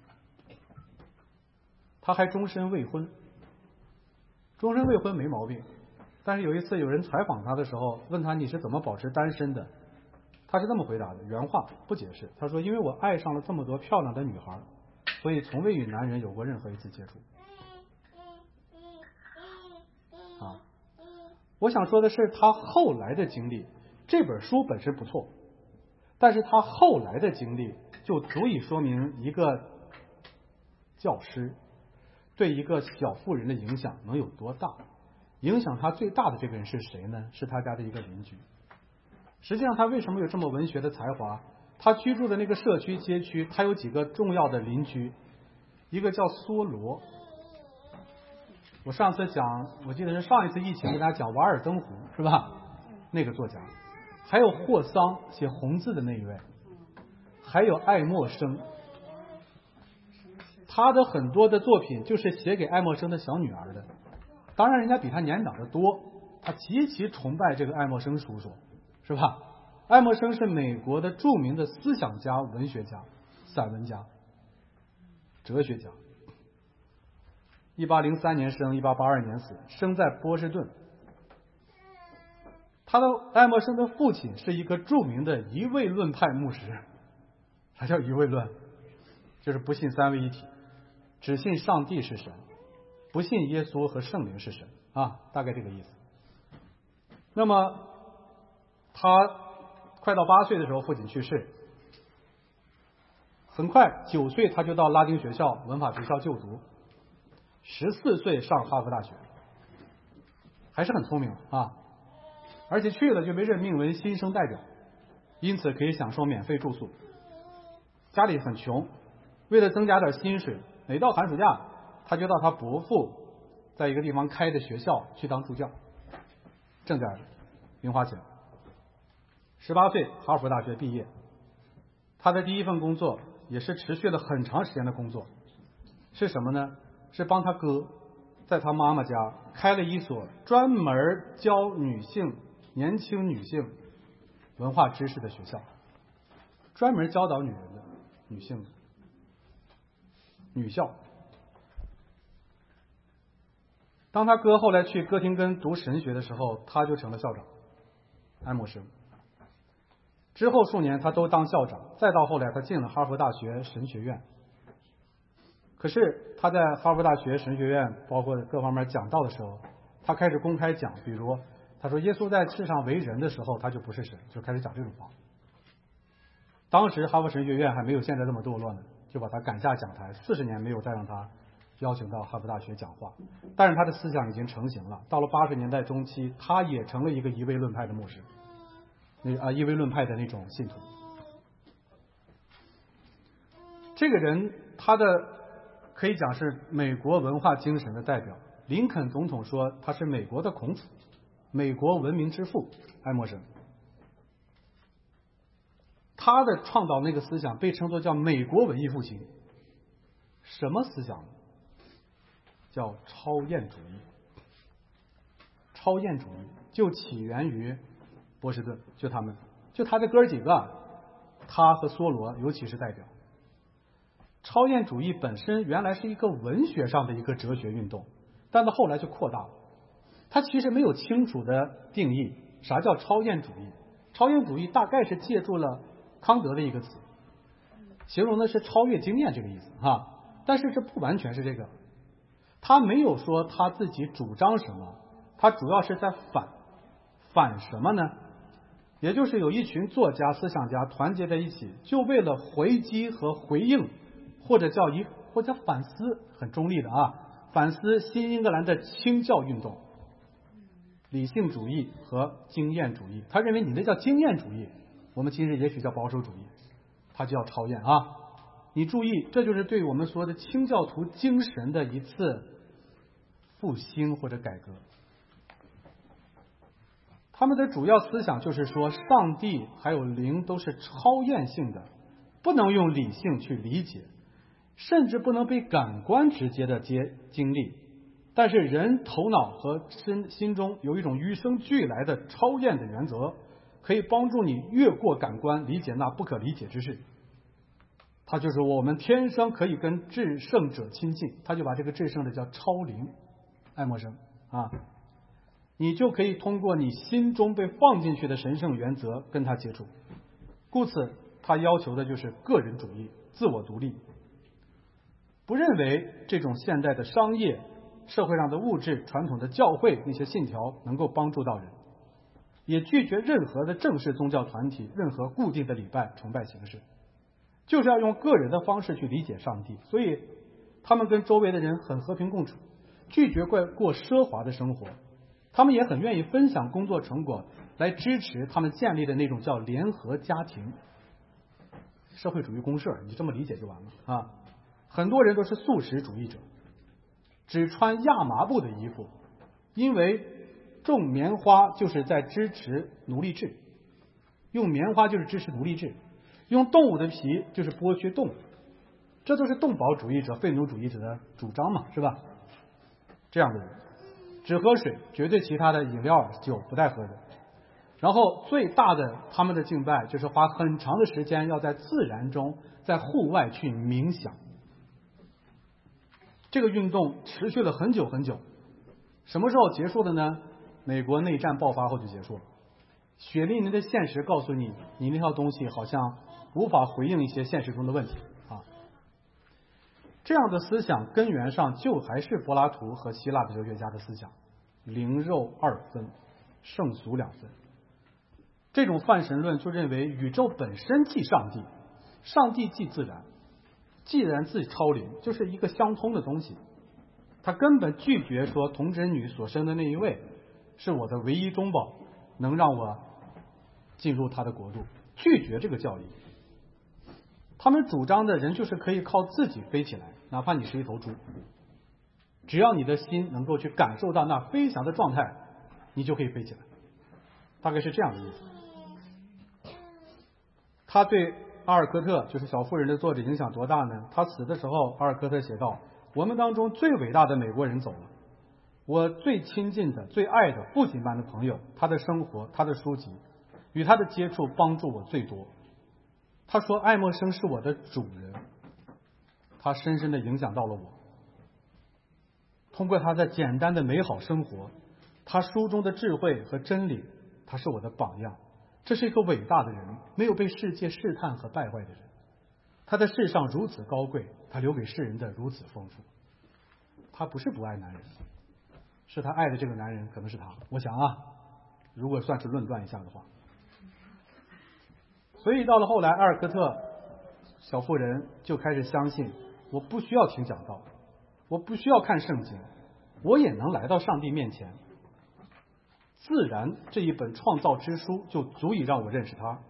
他还终身未婚，终身未婚没毛病。但是有一次有人采访他的时候，问他你是怎么保持单身的？他是这么回答的，原话不解释，他说因为我爱上了这么多漂亮的女孩，所以从未与男人有过任何一次接触。啊，我想说的是他后来的经历，这本书本身不错，但是他后来的经历就足以说明一个教师对一个小妇人的影响能有多大。影响他最大的这个人是谁呢？是他家的一个邻居。实际上他为什么有这么文学的才华？他居住的那个社区街区，他有几个重要的邻居，一个叫梭罗。我上次讲，我记得是上一次疫情跟大家讲《瓦尔登湖》是吧？那个作家，还有霍桑写红字的那一位，还有爱默生。他的很多的作品就是写给爱默生的小女儿的，当然人家比他年长的多，他极其崇拜这个爱默生叔叔，是吧？爱默生是美国的著名的思想家、文学家、散文家、哲学家。一八零三年生，一八八二年死，生在波士顿。他的爱默生的父亲是一个著名的一位论派牧师。啥叫一位论？就是不信三位一体，只信上帝是神，不信耶稣和圣灵是神啊，大概这个意思。那么他快到八岁的时候，父亲去世，很快九岁他就到拉丁学校、文法学校就读，十四岁上哈佛大学，还是很聪明啊，而且去了就被任命为新生代表，因此可以享受免费住宿。家里很穷，为了增加点薪水，每到寒暑假他就到他伯父在一个地方开的学校去当助教，挣点零花钱。十八岁哈佛大学毕业，他的第一份工作也是持续了很长时间的工作，是什么呢？是帮他哥在他妈妈家开了一所专门教女性、年轻女性文化知识的学校，专门教导女人的女性的女校。当他哥后来去哥廷根读神学的时候，他就成了校长，爱默生。之后数年他都当校长，再到后来他进了哈佛大学神学院。可是他在哈佛大学神学院包括各方面讲道的时候，他开始公开讲，比如他说耶稣在世上为人的时候他就不是神，就开始讲这种话。当时哈佛神学院还没有现在这么堕落呢，就把他赶下讲台，四十年没有再让他邀请到哈佛大学讲话。但是他的思想已经成型了，到了八十年代中期，他也成了一个一位论派的牧师，那啊一位论派的那种信徒。这个人他的可以讲是美国文化精神的代表。林肯总统说他是美国的孔子，美国文明之父爱默生。他的倡导那个思想被称作叫美国文艺复兴。什么思想？叫超验主义。超验主义就起源于波士顿，就他们，就他这哥几个，他和梭罗尤其是代表。 超验主义本身原来是一个文学上的一个哲学运动，但到后来就扩大了。它其实没有清楚的定义啥叫超验主义。超验主义大概是借助了康德的一个词，形容的是超越经验这个意思哈，但是这不完全是这个。他没有说他自己主张什么，他主要是在反反什么呢？也就是有一群作家思想家团结在一起，就为了回击和回应，或者叫一或者反思，很中立的啊，反思新英格兰的清教运动，理性主义和经验主义。他认为你那叫经验主义，我们其实也许叫保守主义，他就叫超验啊。你注意，这就是对我们说的清教徒精神的一次复兴或者改革。他们的主要思想就是说，上帝还有灵都是超验性的，不能用理性去理解，甚至不能被感官直接的接经历。但是人头脑和心心中有一种与生俱来的超验的原则，可以帮助你越过感官理解那不可理解之事。他就说我们天生可以跟至圣者亲近，他就把这个至圣的叫超灵，爱默生啊，你就可以通过你心中被放进去的神圣原则跟他接触。故此他要求的就是个人主义，自我独立，不认为这种现代的商业社会上的物质传统的教会那些信条能够帮助到人，也拒绝任何的正式宗教团体任何固定的礼拜崇拜形式，就是要用个人的方式去理解上帝。所以他们跟周围的人很和平共处，拒绝过过奢华的生活，他们也很愿意分享工作成果来支持他们建立的那种叫联合家庭社会主义公社，你这么理解就完了啊。很多人都是素食主义者，只穿亚麻布的衣服，因为种棉花就是在支持奴隶制，用棉花就是支持奴隶制，用动物的皮就是剥削动物，这都是动保主义者废奴主义者的主张嘛，是吧？这样的人只喝水，绝对其他的饮料酒不带喝的。然后最大的他们的敬拜就是花很长的时间要在自然中在户外去冥想。这个运动持续了很久很久，什么时候结束的呢？美国内战爆发后就结束了。血淋淋的现实告诉你，你那套东西好像无法回应一些现实中的问题啊。这样的思想根源上就还是柏拉图和希腊的哲学家的思想，灵肉二分，圣俗两分。这种泛神论就认为宇宙本身即上帝，上帝即自然，既然自超灵，就是一个相通的东西。他根本拒绝说童贞女所生的那一位是我的唯一中保，能让我进入他的国度，拒绝这个教义。他们主张的人就是可以靠自己飞起来，哪怕你是一头猪，只要你的心能够去感受到那飞翔的状态，你就可以飞起来，大概是这样的意思。他对阿尔科特，就是小妇人的作者影响多大呢？他死的时候，阿尔科特写道，我们当中最伟大的美国人走了，我最亲近的最爱的父亲般的朋友，他的生活，他的书籍与他的接触帮助我最多。他说爱默生是我的主人，他深深地影响到了我。通过他的简单的美好生活，他书中的智慧和真理，他是我的榜样。这是一个伟大的人，没有被世界试探和败坏的人。他在世上如此高贵，他留给世人的如此丰富。他不是不爱男人，是他爱的这个男人可能是他，我想啊，如果算是论断一下的话。所以到了后来，阿尔科特小妇人就开始相信，我不需要听讲道，我不需要看圣经，我也能来到上帝面前。自然这一本创造之书就足以让我认识他。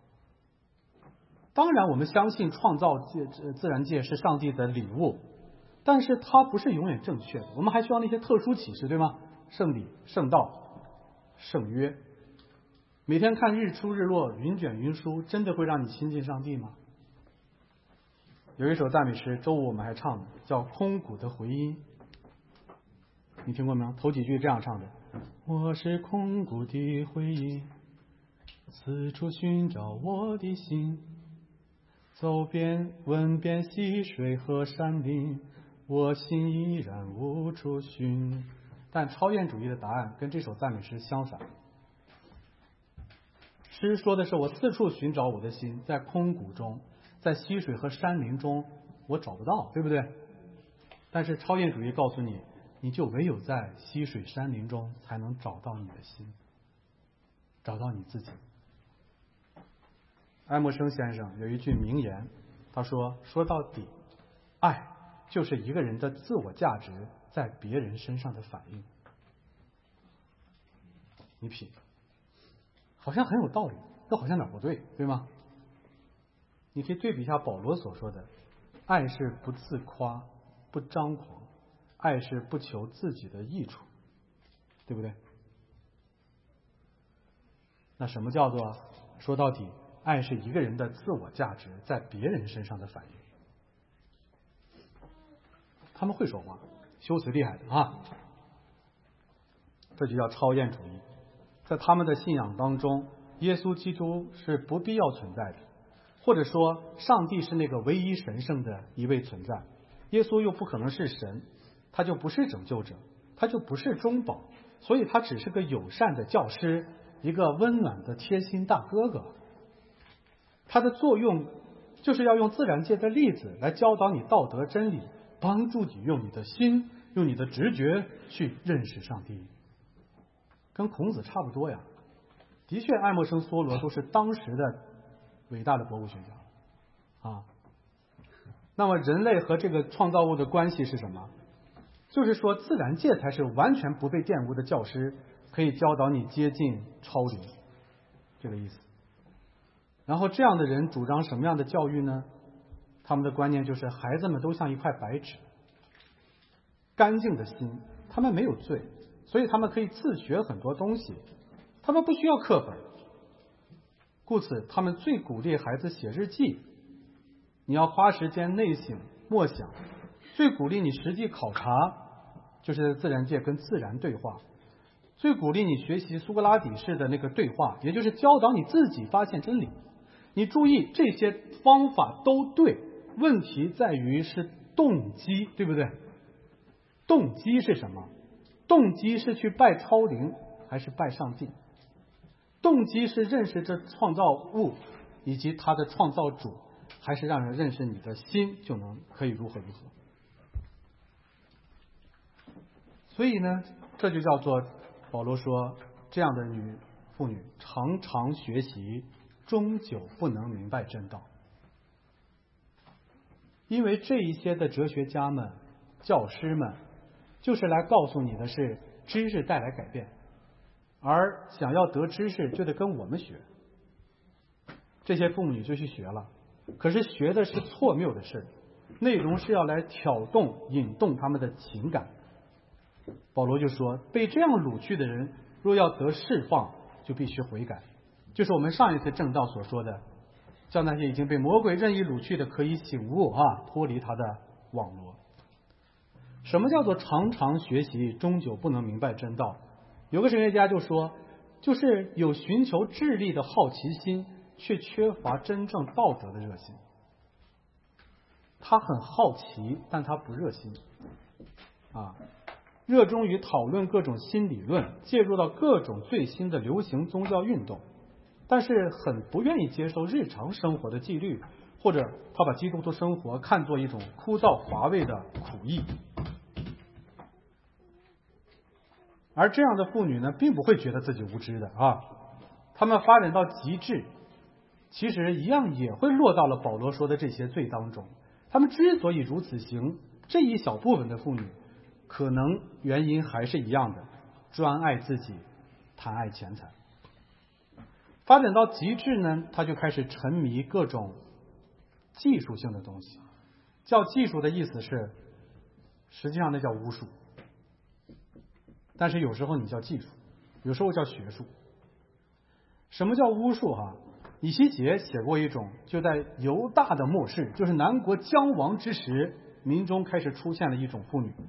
当然我们相信创造界自然界是上帝的礼物，但是它不是永远正确的，我们还需要那些特殊启示，对吗？圣礼、圣道、圣约。每天看日出日落，云卷云舒，真的会让你亲近上帝吗？有一首赞美诗，周五我们还唱，叫空谷的回音，你听过没有？头几句这样唱的，我是空谷的回音，四处寻找我的心， 走遍问遍溪水和山林，我心依然无处寻。但超验主义的答案跟这首赞美诗相反。诗说的是我四处寻找我的心，在空谷中，在溪水和山林中，我找不到，对不对？但是超验主义告诉你，你就唯有在溪水山林中才能找到你的心，找到你自己。爱默生先生有一句名言，他说：说到底，爱就是一个人的自我价值在别人身上的反应。你品，好像很有道理，又好像哪不对，对吗？你可以对比一下保罗所说的，爱是不自夸，不张狂，爱是不求自己的益处，对不对？那什么叫做说到底，爱是一个人的自我价值在别人身上的反应？他们会说话，修辞厉害的啊！这就叫超验主义。在他们的信仰当中，耶稣基督是不必要存在的，或者说上帝是那个唯一神圣的一位存在，耶稣又不可能是神，他就不是拯救者，他就不是中保，所以他只是个友善的教师，一个温暖的贴心大哥哥。他的作用就是要用自然界的例子来教导你道德真理，帮助你用你的心，用你的直觉去认识上帝。跟孔子差不多呀。的确，爱默生、梭罗都是当时的伟大的博物学家啊。那么人类和这个创造物的关系是什么？就是说自然界才是完全不被玷污的教师，可以教导你接近超灵，这个意思。然后这样的人主张什么样的教育呢？他们的观念就是孩子们都像一块白纸，干净的心，他们没有罪，所以他们可以自学很多东西，他们不需要课本，故此他们最鼓励孩子写日记，你要花时间内省默想，最鼓励你实际考察，就是在自然界跟自然对话，最鼓励你学习苏格拉底式的那个对话，也就是教导你自己发现真理。你注意，这些方法都对，问题在于是动机，对不对？动机是什么？动机是去拜超灵还是拜上帝？动机是认识这创造物以及他的创造主，还是让人认识你的心就能可以如何如何？所以呢，这就叫做保罗说，这样的女妇女常常学习，终究不能明白真道。因为这一些的哲学家们、教师们，就是来告诉你的是知识带来改变，而想要得知识就得跟我们学。这些妇女就去学了，可是学的是错谬的事，内容是要来挑动、引动他们的情感。保罗就说，被这样掳去的人若要得释放，就必须悔改，就是我们上一次正道所说的，叫那些已经被魔鬼任意掳去的可以醒悟啊，脱离他的网罗。什么叫做常常学习，终究不能明白真道？有个神学家就说，就是有寻求智力的好奇心，却缺乏真正道德的热心。他很好奇，但他不热心啊，热衷于讨论各种新理论，介入到各种最新的流行宗教运动，但是很不愿意接受日常生活的纪律，或者他把基督徒生活看作一种枯燥乏味的苦役。而这样的妇女呢，并不会觉得自己无知的啊，他们发展到极致，其实一样也会落到了保罗说的这些罪当中。他们之所以如此行，这一小部分的妇女，可能原因还是一样的，专爱自己，贪爱钱财。发展到极致呢，他就开始沉迷各种技术性的东西。叫技术的意思是，实际上那叫巫术，但是有时候你叫技术，有时候叫学术。什么叫巫术哈？以西结写过一种，就在犹大的末世，就是南国将亡之时，民中开始出现了一种妇女。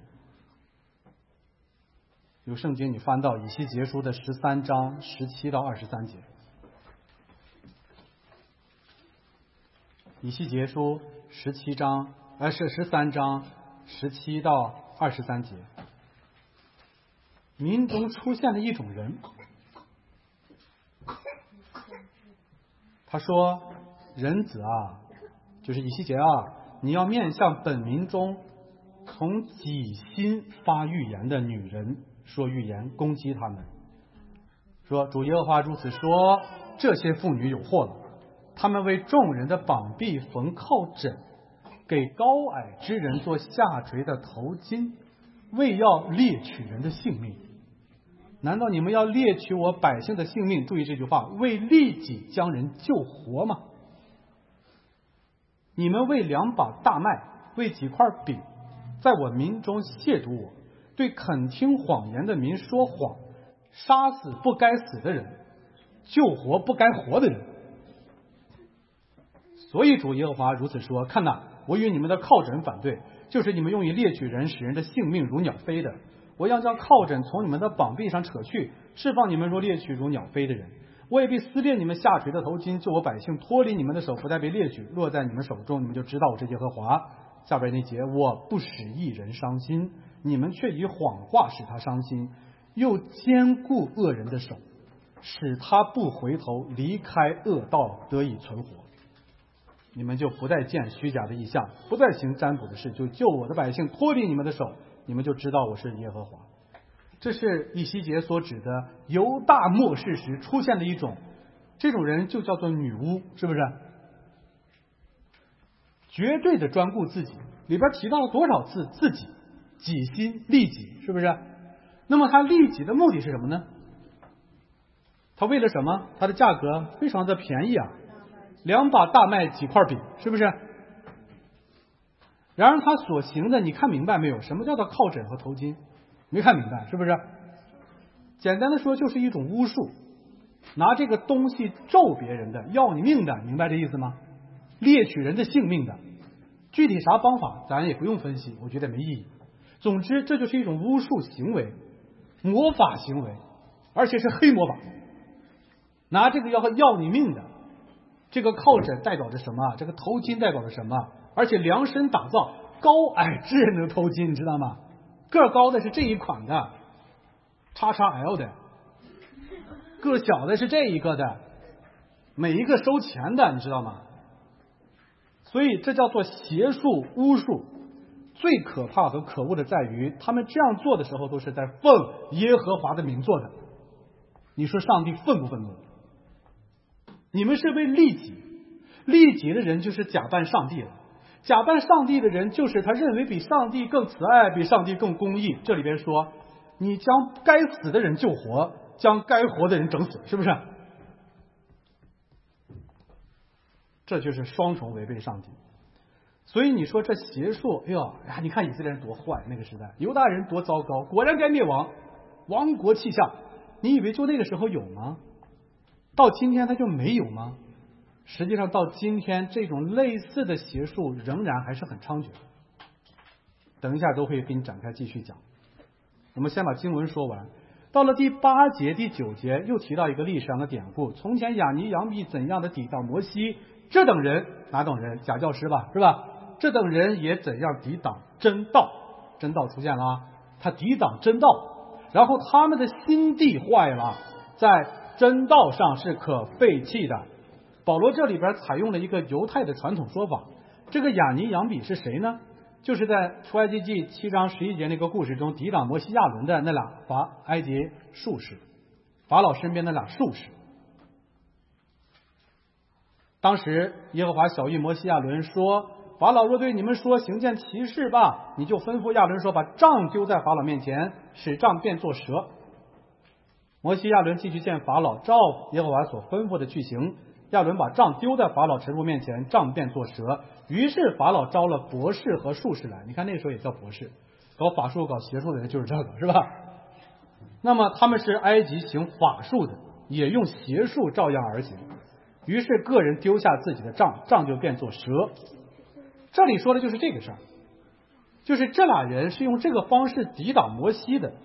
有圣经你翻到以西结书的十三章十七到二十三节。 以西结书十七章，呃是十三章十七到二十三节，民中出现了一种人，他说：“人子啊，就是以西结啊，你要面向本民中从己心发预言的女人说预言，攻击他们。说主耶和华如此说，这些妇女有祸了，他们为众人的膀臂缝靠枕，给高矮之人做下垂的头巾，为要猎取人的性命。难道你们要猎取我百姓的性命？注意这句话，为利己将人救活吗？你们为两把大麦，为几块饼，在我民中亵渎我，对肯听谎言的民说谎，杀死不该死的人，救活不该活的人。所以主耶和华如此说，看哪，我与你们的靠枕反对，就是你们用以猎取人，使人的性命如鸟飞的。我要将靠枕从你们的膀臂上扯去，释放你们若猎取如鸟飞的人。我也必撕裂你们下垂的头巾，救我百姓脱离你们的手，不再被猎取，落在你们手中，你们就知道我是耶和华。下边那节，我不使一人伤心，你们却以谎话使他伤心，又坚固恶人的手，使他不回头离开恶道，得以存活。你们就不再见虚假的异象，不再行占卜的事，就救我的百姓脱离你们的手，你们就知道我是耶和华。这是以西结所指的犹大末世时出现的一种，这种人就叫做女巫，是不是？绝对的专顾自己，里边提到了多少次自己、己心、利己，是不是？那么他利己的目的是什么呢？他为了什么？他的价格非常的便宜啊，两把大麦几块饼，是不是？然而他所行的，你看明白没有？什么叫做靠枕和头巾？没看明白，是不是？简单的说，就是一种巫术，拿这个东西咒别人的，要你命的，明白这意思吗？猎取人的性命的，具体啥方法咱也不用分析，我觉得没意义。总之，这就是一种巫术行为，魔法行为，而且是黑魔法。拿这个要要你命的，这个靠枕代表着什么？这个头巾代表着什么？而且量身打造高矮之人的头巾，你知道吗？个高的是这一款的 X X L 的，个小的是这一个的，每一个收钱的，你知道吗？所以这叫做邪术巫术。最可怕和可恶的在于，他们这样做的时候都是在奉耶和华的名做的。你说上帝愤不愤怒？你们是为利己，利己的人就是假扮上帝了。假扮上帝的人就是他认为比上帝更慈爱，比上帝更公义。这里边说，你将该死的人救活，将该活的人整死，是不是？这就是双重违背上帝。所以你说这邪术，哎呦呀，你看以色列人多坏，那个时代犹大人多糟糕，果然该灭亡，亡国气象。你以为就那个时候有吗？到今天他就没有吗？实际上到今天，这种类似的邪术仍然还是很猖獗。等一下都会给你展开继续讲。我们先把经文说完。到了第八节、第九节，又提到一个历史上的典故。从前亚尼、杨比怎样的抵挡摩西，这等人，哪等人？假教师吧，是吧？这等人也怎样抵挡真道？真道出现了啊，他抵挡真道，然后他们的心地坏了，在真道上是可废弃的。保罗这里边采用了一个犹太的传统说法，这个亚尼、杨比是谁呢？就是在出埃及记七章十一节那个故事中抵挡摩西亚伦的那俩法埃及术士，法老身边那俩术士。当时耶和华晓谕摩西亚伦说，法老若对你们说行件奇事吧，你就吩咐亚伦说，把杖丢在法老面前，使杖变作蛇。摩西亚伦继续见法老，照耶和华所吩咐的去行。亚伦把杖丢在法老臣仆面前，杖变作蛇。于是法老招了博士和术士来，你看那时候也叫博士，搞法术搞邪术的人就是这个，是吧？那么他们是埃及行法术的，也用邪术照样而行。于是个人丢下自己的杖，杖就变作蛇。这里说的就是这个事儿，就是这俩人是用这个方式抵挡摩西的。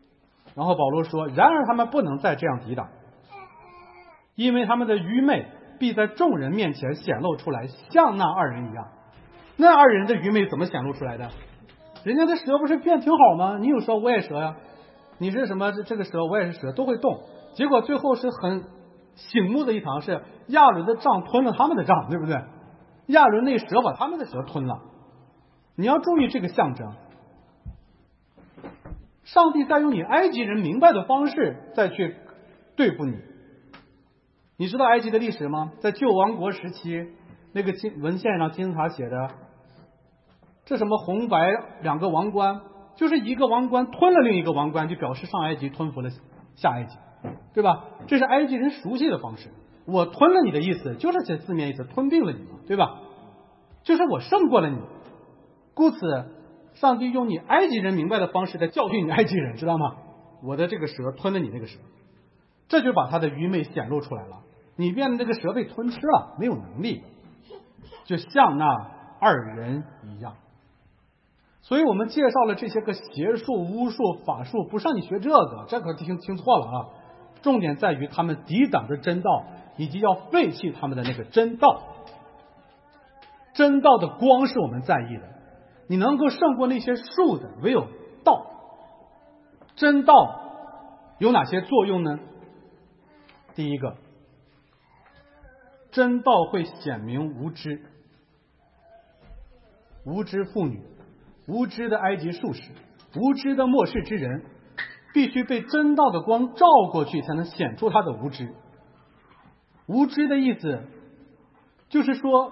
然后保罗说，然而他们不能再这样抵挡，因为他们的愚昧必在众人面前显露出来，像那二人一样。那二人的愚昧怎么显露出来的？人家的蛇不是变挺好吗？你有蛇我也蛇呀，你是什么这个蛇我也是蛇，都会动。结果最后是很醒目的一堂，是亚伦的杖吞了他们的杖，对不对？亚伦那蛇把他们的蛇吞了。你要注意这个象征，上帝在用你埃及人明白的方式再去对付你。你知道埃及的历史吗？在旧王国时期，那个金文献上金字塔写的，这什么红白两个王冠，就是一个王冠吞了另一个王冠，就表示上埃及吞服了下埃及，对吧？这是埃及人熟悉的方式。我吞了你的意思，就是这字面意思，吞并了你嘛，对吧？就是我胜过了你。故此，上帝用你埃及人明白的方式在教训你埃及人，知道吗？我的这个蛇吞了你那个蛇，这就把他的愚昧显露出来了。你变得这个蛇被吞吃了，没有能力，就像那二人一样。所以我们介绍了这些个邪术、巫术、法术，不是让你学这个，这可听听错了啊！重点在于他们抵挡着真道，以及要废弃他们的那个真道。真道的光是我们在意的，你能够胜过那些术的，唯有道。真道有哪些作用呢？第一个，真道会显明无知，无知妇女，无知的埃及术士，无知的末世之人，必须被真道的光照过去，才能显出他的无知。无知的意思就是说，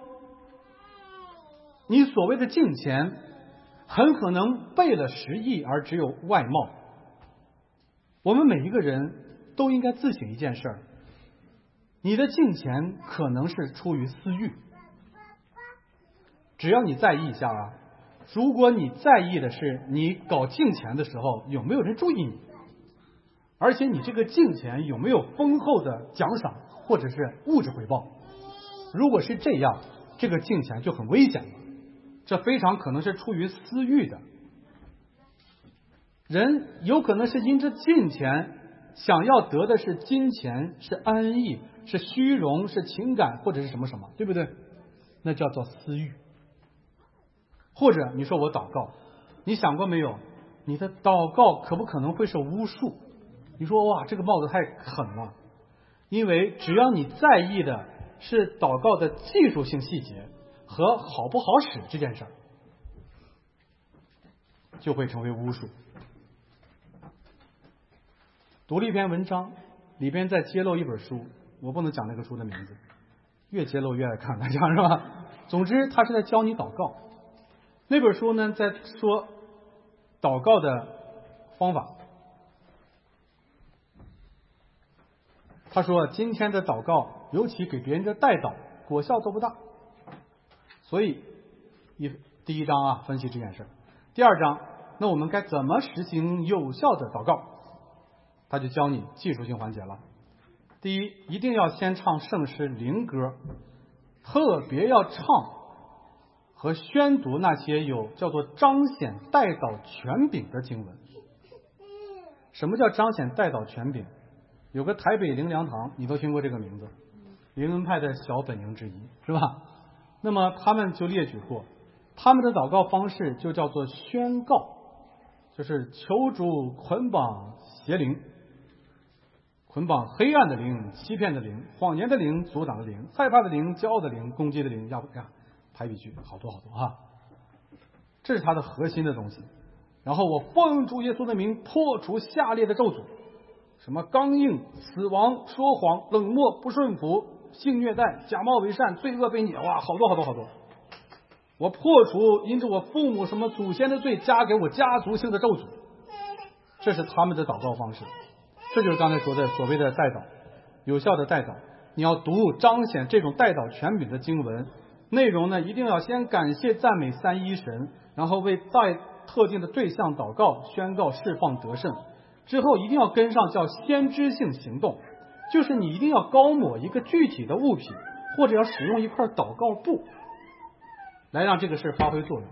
你所谓的敬虔很可能背了实意，而只有外貌。我们每一个人都应该自省一件事儿，你的敬虔可能是出于私欲。只要你在意一下啊，如果你在意的是你搞敬虔的时候有没有人注意你，而且你这个敬虔有没有丰厚的奖赏或者是物质回报，如果是这样，这个敬虔就很危险了，这非常可能是出于私欲的。人有可能是因着敬虔想要得的是金钱，是安逸，是虚荣，是情感，或者是什么什么，对不对？那叫做私欲。或者你说我祷告，你想过没有，你的祷告可不可能会是巫术？你说哇，这个帽子太狠了。因为只要你在意的是祷告的技术性细节和好不好使这件事儿，就会成为巫术。读了一篇文章，里边在揭露一本书，我不能讲那个书的名字，越揭露越爱看，大家是吧？总之，他是在教你祷告。那本书呢，在说祷告的方法。他说，今天的祷告，尤其给别人的代祷，果效都不大。所以，一第一章啊，分析这件事。第二章，那我们该怎么实行有效的祷告？他就教你技术性环节了。第一，一定要先唱圣诗灵歌，特别要唱和宣读那些有叫做彰显代祷权柄的经文。什么叫彰显代祷权柄？有个台北灵粮堂，你都听过这个名字，灵恩派的小本营之一，是吧？那么他们就列举过，他们的祷告方式就叫做宣告，就是求主捆绑邪灵，捆绑黑暗的灵、欺骗的灵、谎言的灵、阻挡的灵、害怕的灵、骄傲的灵、攻击的灵，要不呀，排比句好多好多哈，这是它的核心的东西。然后我奉主耶稣的名破除下列的咒诅，什么刚硬、死亡、说谎、冷漠、不顺服、性虐待、假冒为善、罪恶被孽，哇，好多好多好多。我破除因着我父母什么祖先的罪加给我家族性的咒诅，这是他们的祷告方式。这就是刚才说的所谓的代祷，有效的代祷。你要读彰显这种代祷权柄的经文，内容呢一定要先感谢赞美三一神，然后为在特定的对象祷告，宣告释放得胜，之后一定要跟上叫先知性行动，就是你一定要高抹一个具体的物品，或者要使用一块祷告布来让这个事发挥作用。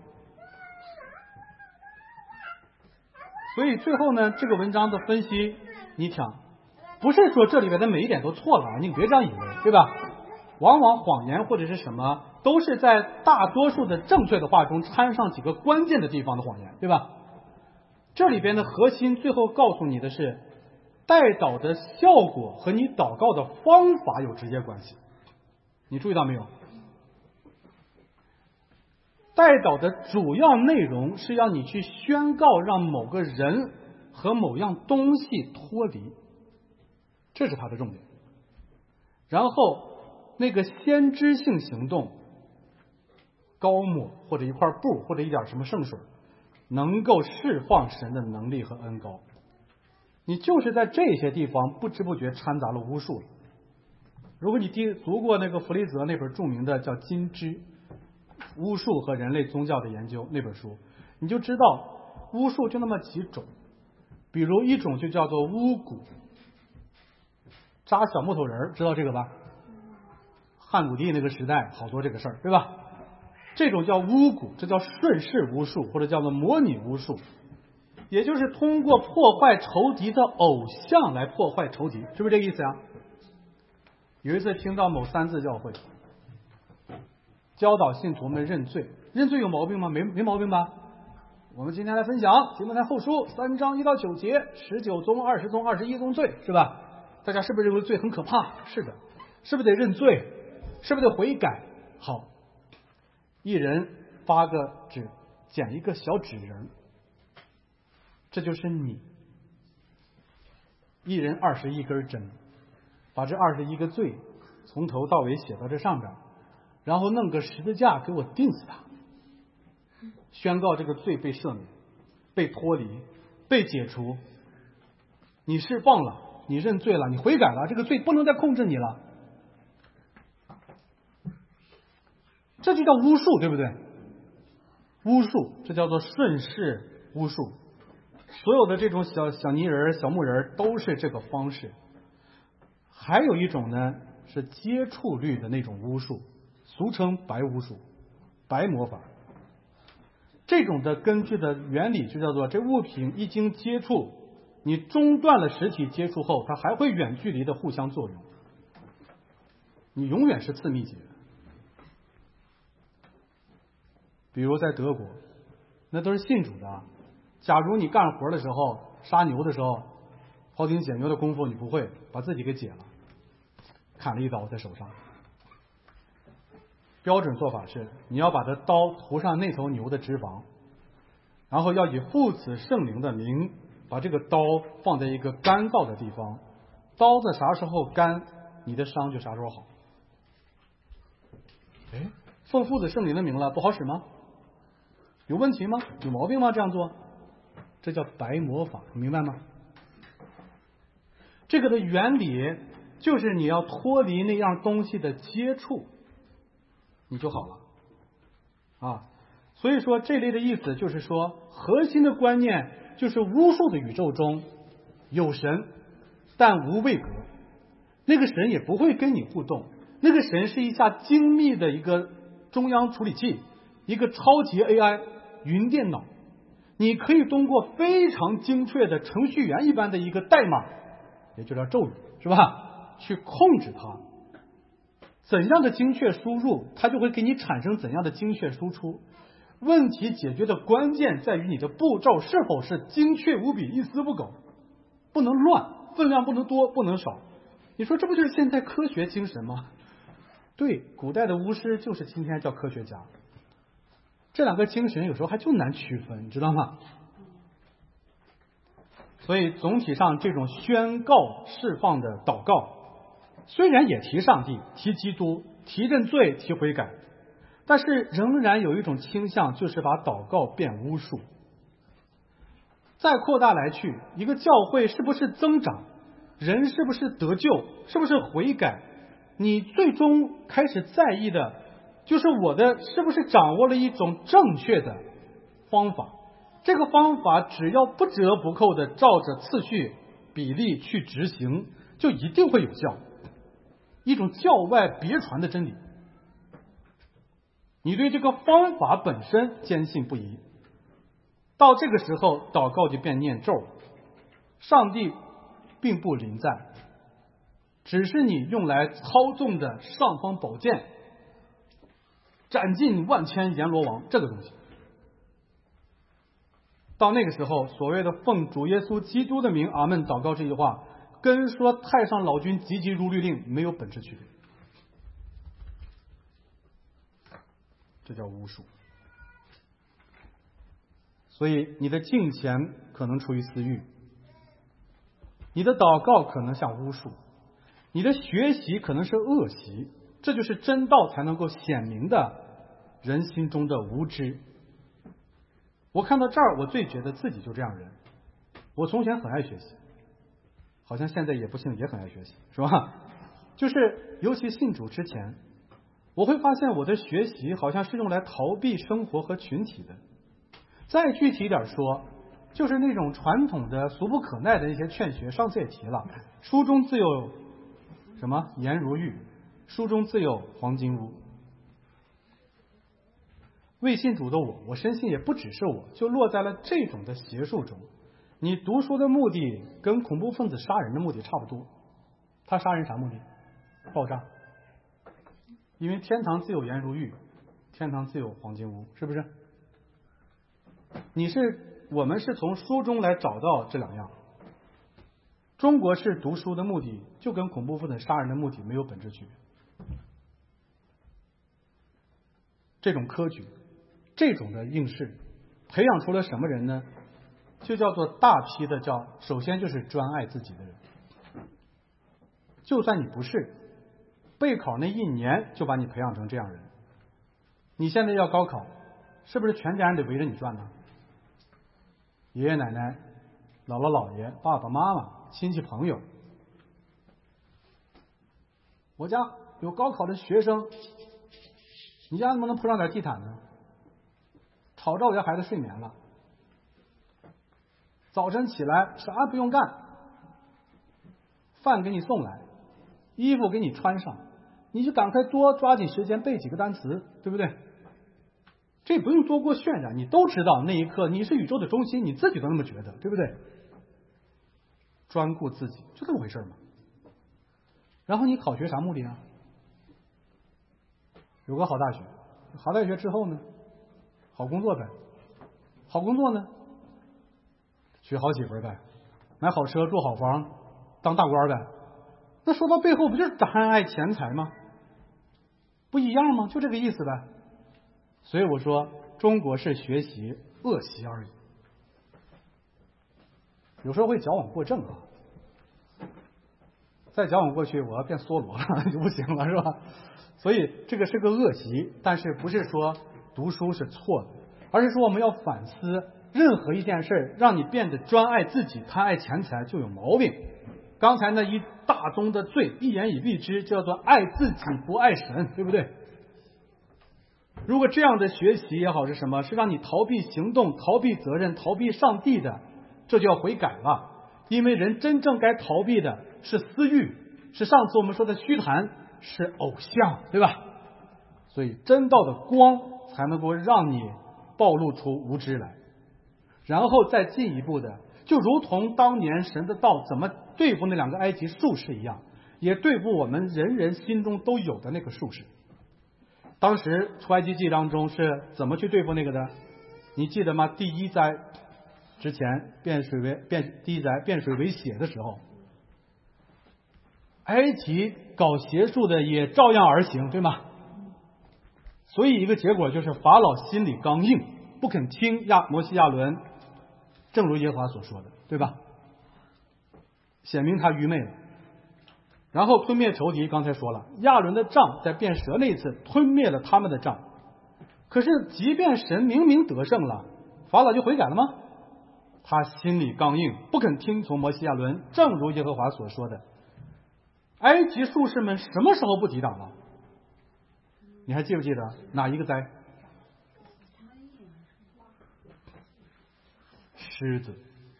所以最后呢，这个文章的分析，你想，不是说这里边的每一点都错了，你别这样以为，对吧？ 往往谎言或者是什么，都是在大多数的正确的话中掺上几个关键的地方的谎言，对吧？这里边的核心最后告诉你的是，代祷的效果和你祷告的方法有直接关系。你注意到没有？代祷的主要内容是要你去宣告，让某个人和某样东西脱离，这是它的重点。然后那个先知性行动，膏抹或者一块布或者一点什么圣水，能够释放神的能力和恩膏。你就是在这些地方不知不觉掺杂了巫术了。如果你读过那个弗雷泽那本著名的叫《金枝：巫术和人类宗教的研究》那本书，你就知道巫术就那么几种。比如一种就叫做巫蛊，扎小木头人，知道这个吧？汉武帝那个时代好多这个事儿，对吧？这种叫巫蛊，这叫顺势巫术，或者叫做模拟巫术，也就是通过破坏仇敌的偶像来破坏仇敌，是不是这个意思啊？有一次听到某三字教会教导信徒们认罪，认罪有毛病吗？没没毛病吧？我们今天来分享提摩太后书三章一到九节，十九宗、二十宗、二十一宗罪，是吧？大家是不是认为罪很可怕？是的。是不是得认罪？是不是得悔改？好，一人发个纸，剪一个小纸人，这就是你。一人二十一根针，把这二十一个罪从头到尾写到这上边，然后弄个十字架给我钉死他，宣告这个罪被赦免、被脱离、被解除。你释放了，你认罪了，你悔改了，这个罪不能再控制你了。这就叫巫术，对不对？巫术，这叫做顺势巫术。所有的这种小小泥人、小木人都是这个方式。还有一种呢，是接触率的那种巫术，俗称白巫术、白魔法。这种的根据的原理就叫做，这物品一经接触，你中断了实体接触后，它还会远距离的互相作用，你永远是次密结。比如在德国，那都是信主的。假如你干活的时候，杀牛的时候，庖丁解牛的功夫你不会，把自己给解了，砍了一刀在手上。标准做法是，你要把这刀涂上那头牛的脂肪，然后要以父子圣灵的名，把这个刀放在一个干燥的地方，刀子啥时候干，你的伤就啥时候好。哎，奉父子圣灵的名了，不好使吗？有问题吗？有毛病吗？这样做，这叫白魔法，明白吗？这个的原理就是你要脱离那样东西的接触，你就好了啊。所以说这类的意思就是说，核心的观念就是巫术的宇宙中有神，但无位格。那个神也不会跟你互动，那个神是一下精密的一个中央处理器，一个超级 A I 云电脑，你可以通过非常精确的程序员一般的一个代码，也就叫咒语，是吧？去控制它，怎样的精确输入，它就会给你产生怎样的精确输出。问题解决的关键在于你的步骤是否是精确无比、一丝不苟，不能乱，分量不能多，不能少。你说这不就是现代科学精神吗？对，古代的巫师就是今天叫科学家。这两个精神有时候还就难区分，你知道吗？所以总体上这种宣告释放的祷告，虽然也提上帝、提基督、提认罪、提悔改，但是仍然有一种倾向，就是把祷告变巫术。再扩大来去，一个教会是不是增长，人是不是得救，是不是悔改，你最终开始在意的就是我的是不是掌握了一种正确的方法。这个方法只要不折不扣的照着次序比例去执行，就一定会有效，一种教外别传的真理。你对这个方法本身坚信不疑，到这个时候祷告就变念咒，上帝并不临在， 只是你用来操纵的尚方宝剑，斩尽万千阎罗王这个东西。到那个时候，所谓的奉主耶稣基督的名阿门祷告这句话，跟说太上老君急急如律令没有本质区别。这叫巫术。所以你的敬虔可能出于私欲，你的祷告可能像巫术，你的学习可能是恶习，这就是真道才能够显明的人心中的无知。我看到这儿，我最觉得自己就这样人。我从前很爱学习，好像现在也不信也很爱学习，是吧？就是尤其信主之前，我会发现我的学习好像是用来逃避生活和群体的。再具体点说，就是那种传统的俗不可耐的一些劝学，上次也提了，书中自有什么颜如玉，书中自有黄金屋。未信主的我，我深信也不只是我，就落在了这种的邪术中。你读书的目的跟恐怖分子杀人的目的差不多，他杀人啥目的？爆炸。因为天堂自有颜如玉，天堂自有黄金屋，是不是？你是我们是从书中来找到这两样。中国式读书的目的就跟恐怖分子杀人的目的没有本质区别。这种科举，这种的应试，培养出了什么人呢？就叫做大批的叫，首先就是专爱自己的人。就算你不是备考那一年就把你培养成这样人，你现在要高考，是不是全家人得围着你转呢？爷爷奶奶、姥姥姥爷、爸爸妈妈、亲戚朋友。我家有高考的学生，你家能不能铺上点地毯呢？吵着我家孩子睡眠了。早晨起来啥不用干，饭给你送来，衣服给你穿上，你就赶快多抓紧时间背几个单词，对不对？这不用多过渲染，你都知道那一刻你是宇宙的中心，你自己都那么觉得，对不对？专顾自己，就这么回事嘛。然后你考学啥目的啊？有个好大学，好大学之后呢，好工作呗。好工作呢，娶好媳妇呗，买好车，住好房，当大官呗。那说到背后不就是贪爱钱财吗？不一样吗？就这个意思呗。所以我说，中国式学习恶习而已，有时候会矫枉过正啊。再矫枉过去，我要变梭罗了就不行了，是吧？所以这个是个恶习，但是不是说读书是错的，而是说我们要反思，任何一件事让你变得专爱自己、贪爱钱财就有毛病。刚才那一大宗的罪，一言以蔽之，叫做爱自己不爱神，对不对？如果这样的学习也好是什么，是让你逃避行动、逃避责任、逃避上帝的，这就要悔改了。因为人真正该逃避的是私欲，是上次我们说的虚谈，是偶像，对吧？所以真道的光才能够让你暴露出无知来，然后再进一步的，就如同当年神的道怎么对付那两个埃及术士一样，也对付我们人人心中都有的那个术士。当时出埃及记当中是怎么去对付那个的？你记得吗？第一灾之前变水为变第一灾变水为血的时候，埃及搞邪术的也照样而行，对吗？所以一个结果就是法老心里刚硬，不肯听亚摩西亚伦，正如耶和华所说的，对吧？显明他愚昧了。然后吞灭仇敌，刚才说了，亚伦的杖在变蛇那一次吞灭了他们的杖。可是即便神明明得胜了，法老就悔改了吗？他心里刚硬，不肯听从摩西亚伦，正如耶和华所说的。埃及术士们什么时候不抵挡了？你还记不记得哪一个灾？狮子，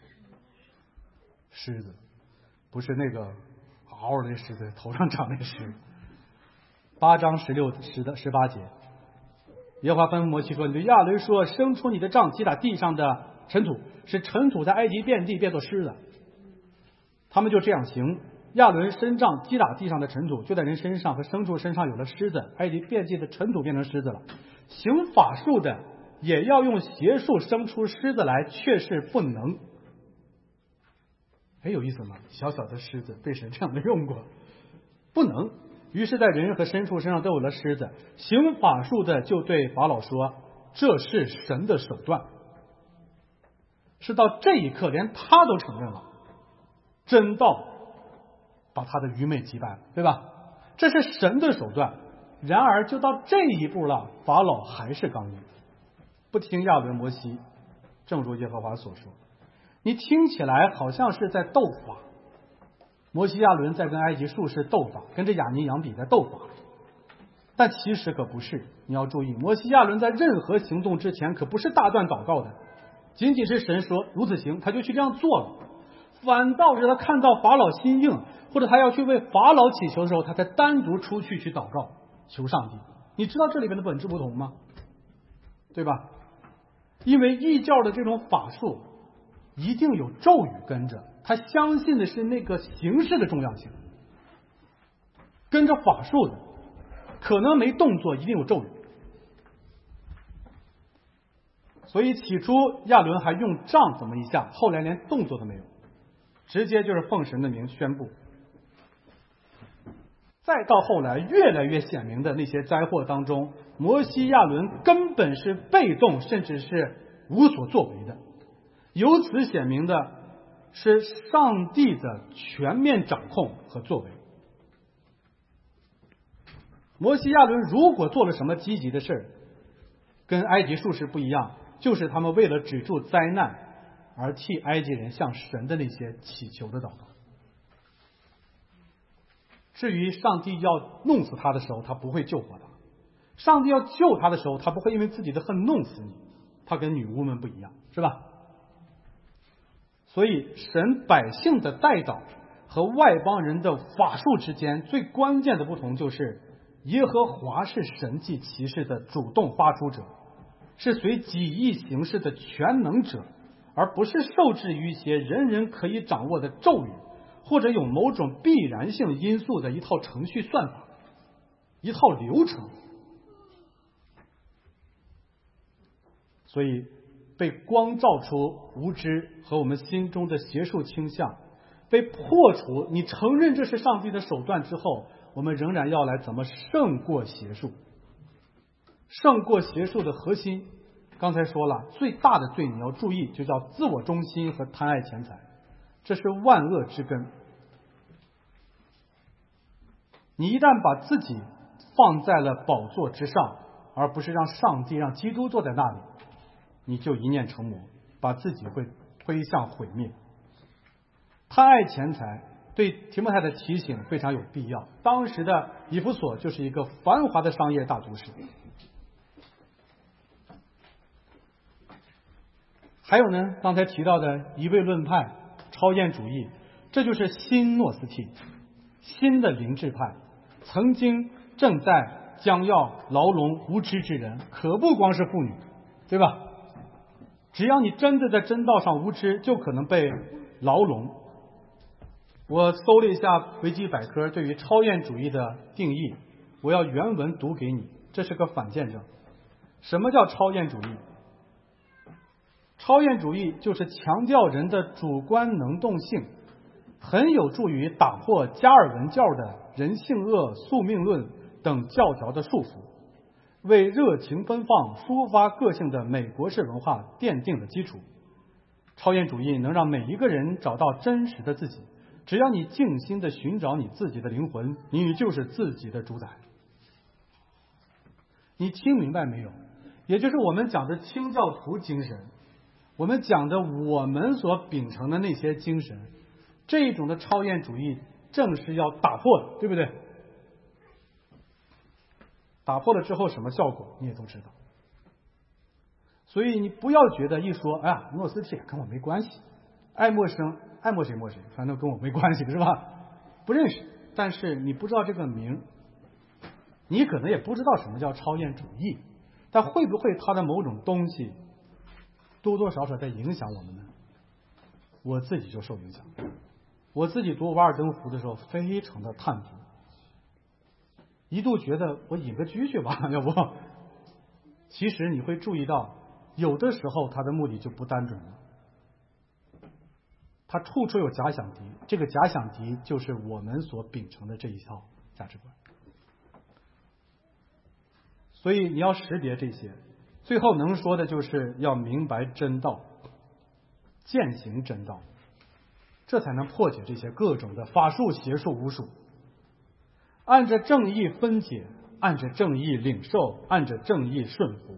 狮子，不是那个嗷嗷的狮子，头上长那个狮。八章十六十的十八节，耶和华吩咐摩西说：“你对亚伦说，生出你的杖击打地上的尘土，使尘土在埃及遍地变作狮子。”他们就这样行， 亚伦伸杖击打地上的尘土，就在人身上和牲畜身上有了虱子。埃及遍地的尘土变成虱子了。行法术的也要用邪术生出虱子来，却是不能。哎，有意思吗？小小的虱子被神这样的用过，不能。于是，在人和牲畜身上都有了虱子。行法术的就对法老说：“这是神的手段。”是到这一刻，连他都承认了，真道把他的愚昧击败了，对吧？这是神的手段。然而，就到这一步了，法老还是刚硬，不听亚伦、摩西。正如耶和华所说，你听起来好像是在斗法。摩西、亚伦在跟埃及术士斗法，跟着亚尼、杨比在斗法，但其实可不是。你要注意，摩西、亚伦在任何行动之前可不是大段祷告的，仅仅是神说如此行，他就去这样做了。反倒是他看到法老心硬，或者他要去为法老祈求的时候，他才单独出去去祷告求上帝。你知道这里边的本质不同吗？对吧？因为异教的这种法术一定有咒语跟着，他相信的是那个形式的重要性。跟着法术的可能没动作，一定有咒语。所以起初亚伦还用杖怎么一下，后来连动作都没有，直接就是奉神的名宣布。再到后来越来越显明的那些灾祸当中，摩西、亚伦根本是被动，甚至是无所作为的。由此显明的是上帝的全面掌控和作为。摩西、亚伦如果做了什么积极的事儿，跟埃及术士不一样，就是他们为了止住灾难而替埃及人向神的那些祈求的祷告。至于上帝要弄死他的时候，他不会救活他；上帝要救他的时候，他不会因为自己的恨弄死你。他跟女巫们不一样，是吧？所以神百姓的代祷和外邦人的法术之间最关键的不同，就是耶和华是神迹奇事的主动发出者，是随己意行事的全能者，而不是受制于一些人人可以掌握的咒语，或者有某种必然性因素的一套程序算法，一套流程。所以被光照出无知和我们心中的邪术倾向，被破除，你承认这是上帝的手段之后，我们仍然要来怎么胜过邪术。胜过邪术的核心，刚才说了，最大的罪你要注意，就叫自我中心和贪爱钱财，这是万恶之根。你一旦把自己放在了宝座之上，而不是让上帝、让基督坐在那里，你就一念成魔，把自己会推向毁灭。贪爱钱财对提摩太的提醒非常有必要。当时的以弗所就是一个繁华的商业大都市。还有呢，刚才提到的一味论派、超验主义，这就是新诺斯替，新的灵智派，曾经正在将要牢笼无知之人，可不光是妇女，对吧？只要你真的在真道上无知，就可能被牢笼。我搜了一下维基百科对于超验主义的定义，我要原文读给你，这是个反见证。什么叫超验主义？超验主义就是强调人的主观能动性，很有助于打破加尔文教的人性恶、宿命论等教条的束缚，为热情奔放、抒发个性的美国式文化奠定了基础。超验主义能让每一个人找到真实的自己，只要你静心的寻找你自己的灵魂，你就是自己的主宰。你听明白没有？也就是我们讲的清教徒精神，我们讲的我们所秉承的那些精神，这种的超验主义正是要打破的，对不对？打破了之后什么效果你也都知道。所以你不要觉得一说哎呀诺斯替跟我没关系，爱默生爱默谁默谁，反正跟我没关系，是吧？不认识，但是你不知道这个名，你可能也不知道什么叫超验主义，但会不会它的某种东西多多少少在影响我们呢？我自己就受影响。 我自己读《瓦尔登湖》的时候，非常的叹服，一度觉得我隐个居去吧，要不？其实你会注意到，有的时候他的目的就不单纯了，他处处有假想敌，这个假想敌就是我们所秉承的这一套价值观。所以你要识别这些，最后能说的就是要明白真道，践行真道，这才能破解这些各种的法术、邪术、巫术。按着正义分解，按着正义领受，按着正义顺服。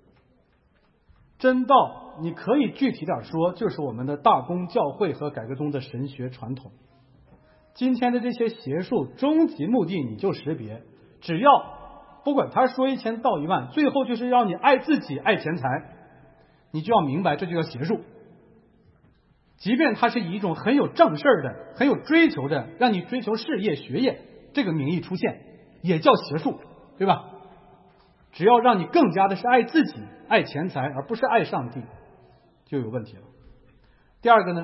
真道你可以具体点说，就是我们的大公教会和改革宗的神学传统。今天的这些邪术终极目的你就识别，只要不管他说一千道一万，最后就是让你爱自己爱钱财，你就要明白这就叫邪术。即便他是以一种很有正事儿的很有追求的让你追求事业学业这个名义出现，也叫邪术，对吧？只要让你更加的是爱自己爱钱财而不是爱上帝，就有问题了。第二个呢，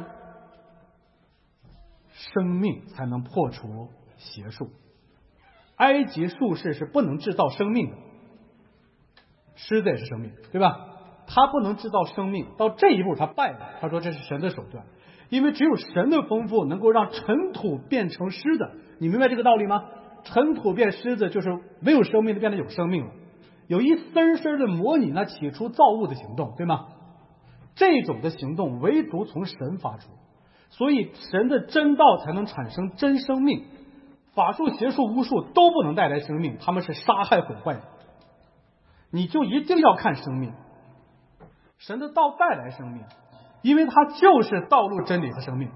生命才能破除邪术。埃及术士是不能制造生命的，狮子也是生命，对吧？他不能制造生命，到这一步他败了。他说这是神的手段，因为只有神的丰富能够让尘土变成狮子。你明白这个道理吗？尘土变狮子就是没有生命的变得有生命了，有一丝丝的模拟那起初造物的行动，对吗？这种的行动唯独从神发出，所以神的真道才能产生真生命。法术、邪术、巫术都不能带来生命，他们是杀害毁坏的。你就一定要看生命，神的道带来生命，因为它就是道路、真理和生命。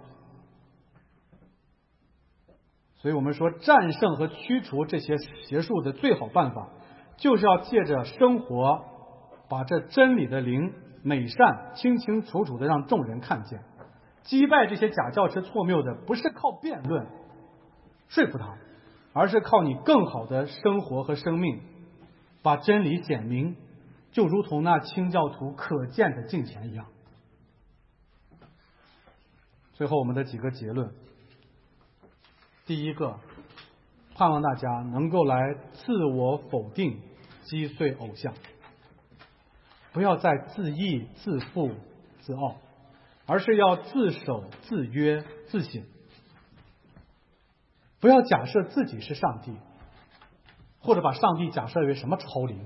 所以我们说战胜和驱除这些邪术的最好办法，就是要借着生活把这真理的灵美善清清楚楚的让众人看见。击败这些假教师错谬的不是靠辩论说服他，而是靠你更好的生活和生命把真理显明，就如同那清教徒可见的敬虔一样。最后我们的几个结论，第一个，盼望大家能够来自我否定击碎偶像，不要再自义自负自傲，而是要自守自约自省。不要假设自己是上帝，或者把上帝假设为什么超灵。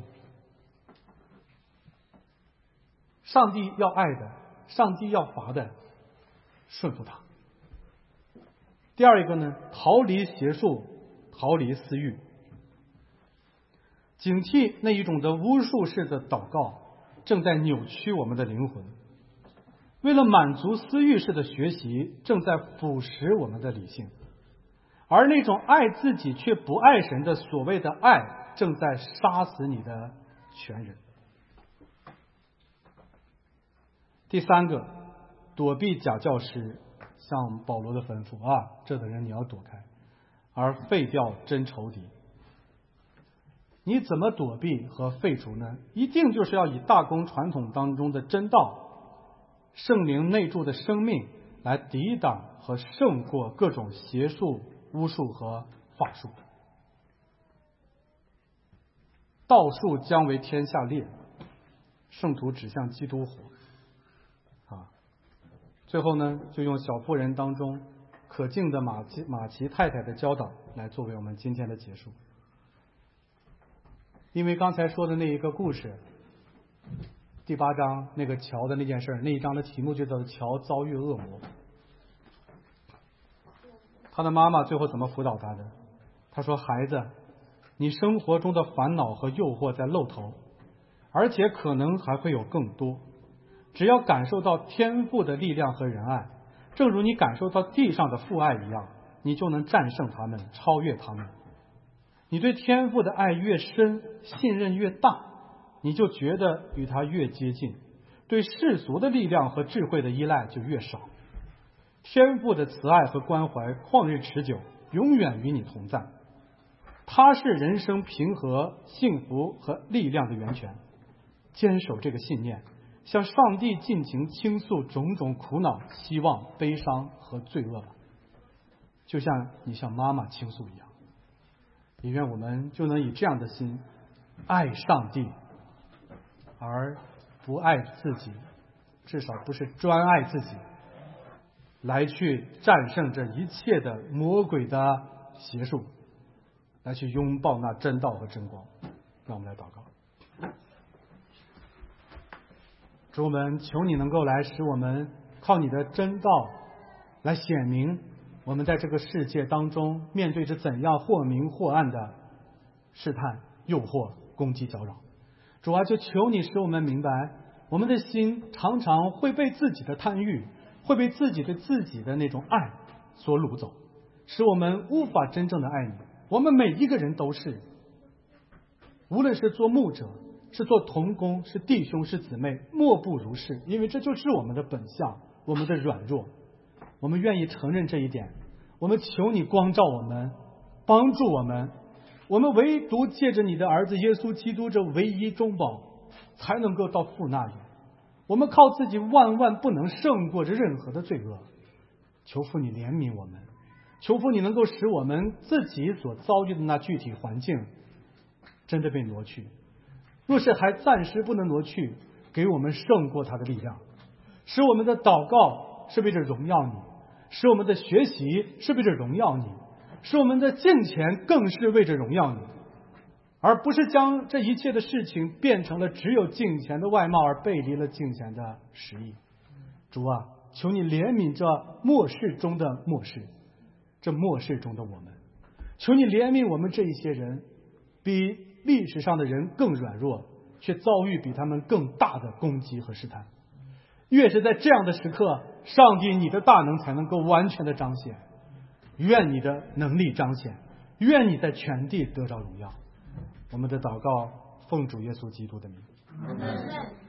上帝要爱的，上帝要罚的，顺服他。第二一个呢，逃离邪术，逃离私欲，警惕那一种的巫术式的祷告正在扭曲我们的灵魂，为了满足私欲式的学习正在腐蚀我们的理性，而那种爱自己却不爱神的所谓的爱正在杀死你的全人。第三个，躲避假教师，像保罗的吩咐啊，这等人你要躲开，而废掉真仇敌。你怎么躲避和废除呢？一定就是要以大公传统当中的真道、圣灵内住的生命来抵挡和胜过各种邪术、巫术和法术。道术将为天下裂，圣徒指向基督火。啊，最后呢，就用小妇人当中可敬的马奇马奇太太的教导来作为我们今天的结束。因为刚才说的那一个故事，第八章那个乔的那件事，那一章的题目就叫做乔遭遇恶魔。他的妈妈最后怎么辅导他的？他说：孩子，你生活中的烦恼和诱惑在露头，而且可能还会有更多。只要感受到天父的力量和仁爱，正如你感受到地上的父爱一样，你就能战胜他们，超越他们。你对天父的爱越深，信任越大，你就觉得与他越接近，对世俗的力量和智慧的依赖就越少。天父的慈爱和关怀旷日持久，永远与你同在。他是人生平和、幸福和力量的源泉。坚守这个信念，向上帝尽情倾诉种种苦恼、希望、悲伤和罪恶吧。 就像你向妈妈倾诉一样。也愿我们就能以这样的心爱上帝，而不爱自己，至少不是专爱自己，来去战胜这一切的魔鬼的邪术，来去拥抱那真道和真光。让我们来祷告。主，我们求你能够来使我们靠你的真道来显明我们在这个世界当中面对着怎样或明或暗的试探、诱惑、攻击、搅扰。主啊，就求你使我们明白，我们的心常常会被自己的贪欲，会被自己对自己的那种爱所掳走，使我们无法真正的爱你。我们每一个人都是，无论是做牧者，是做同工，是弟兄，是姊妹，莫不如是，因为这就是我们的本相，我们的软弱。我们愿意承认这一点，我们求你光照我们，帮助我们。我们唯独借着你的儿子耶稣基督这唯一中保，才能够到父那里。我们靠自己万万不能胜过这任何的罪恶。求父你怜悯我们，求父你能够使我们自己所遭遇的那具体环境真的被挪去，若是还暂时不能挪去，给我们胜过他的力量，使我们的祷告是为着荣耀你，使我们的学习是为着荣耀你，使我们的敬虔更是为着荣耀你，而不是将这一切的事情变成了只有敬虔的外貌，而背离了敬虔的实意。主啊，求你怜悯这末世中的末世，这末世中的我们，求你怜悯我们这一些人，比历史上的人更软弱，却遭遇比他们更大的攻击和试探。越是在这样的时刻，上帝你的大能才能够完全的彰显。愿你的能力彰显，愿你在全地得着荣耀。我们的祷告奉主耶稣基督的名。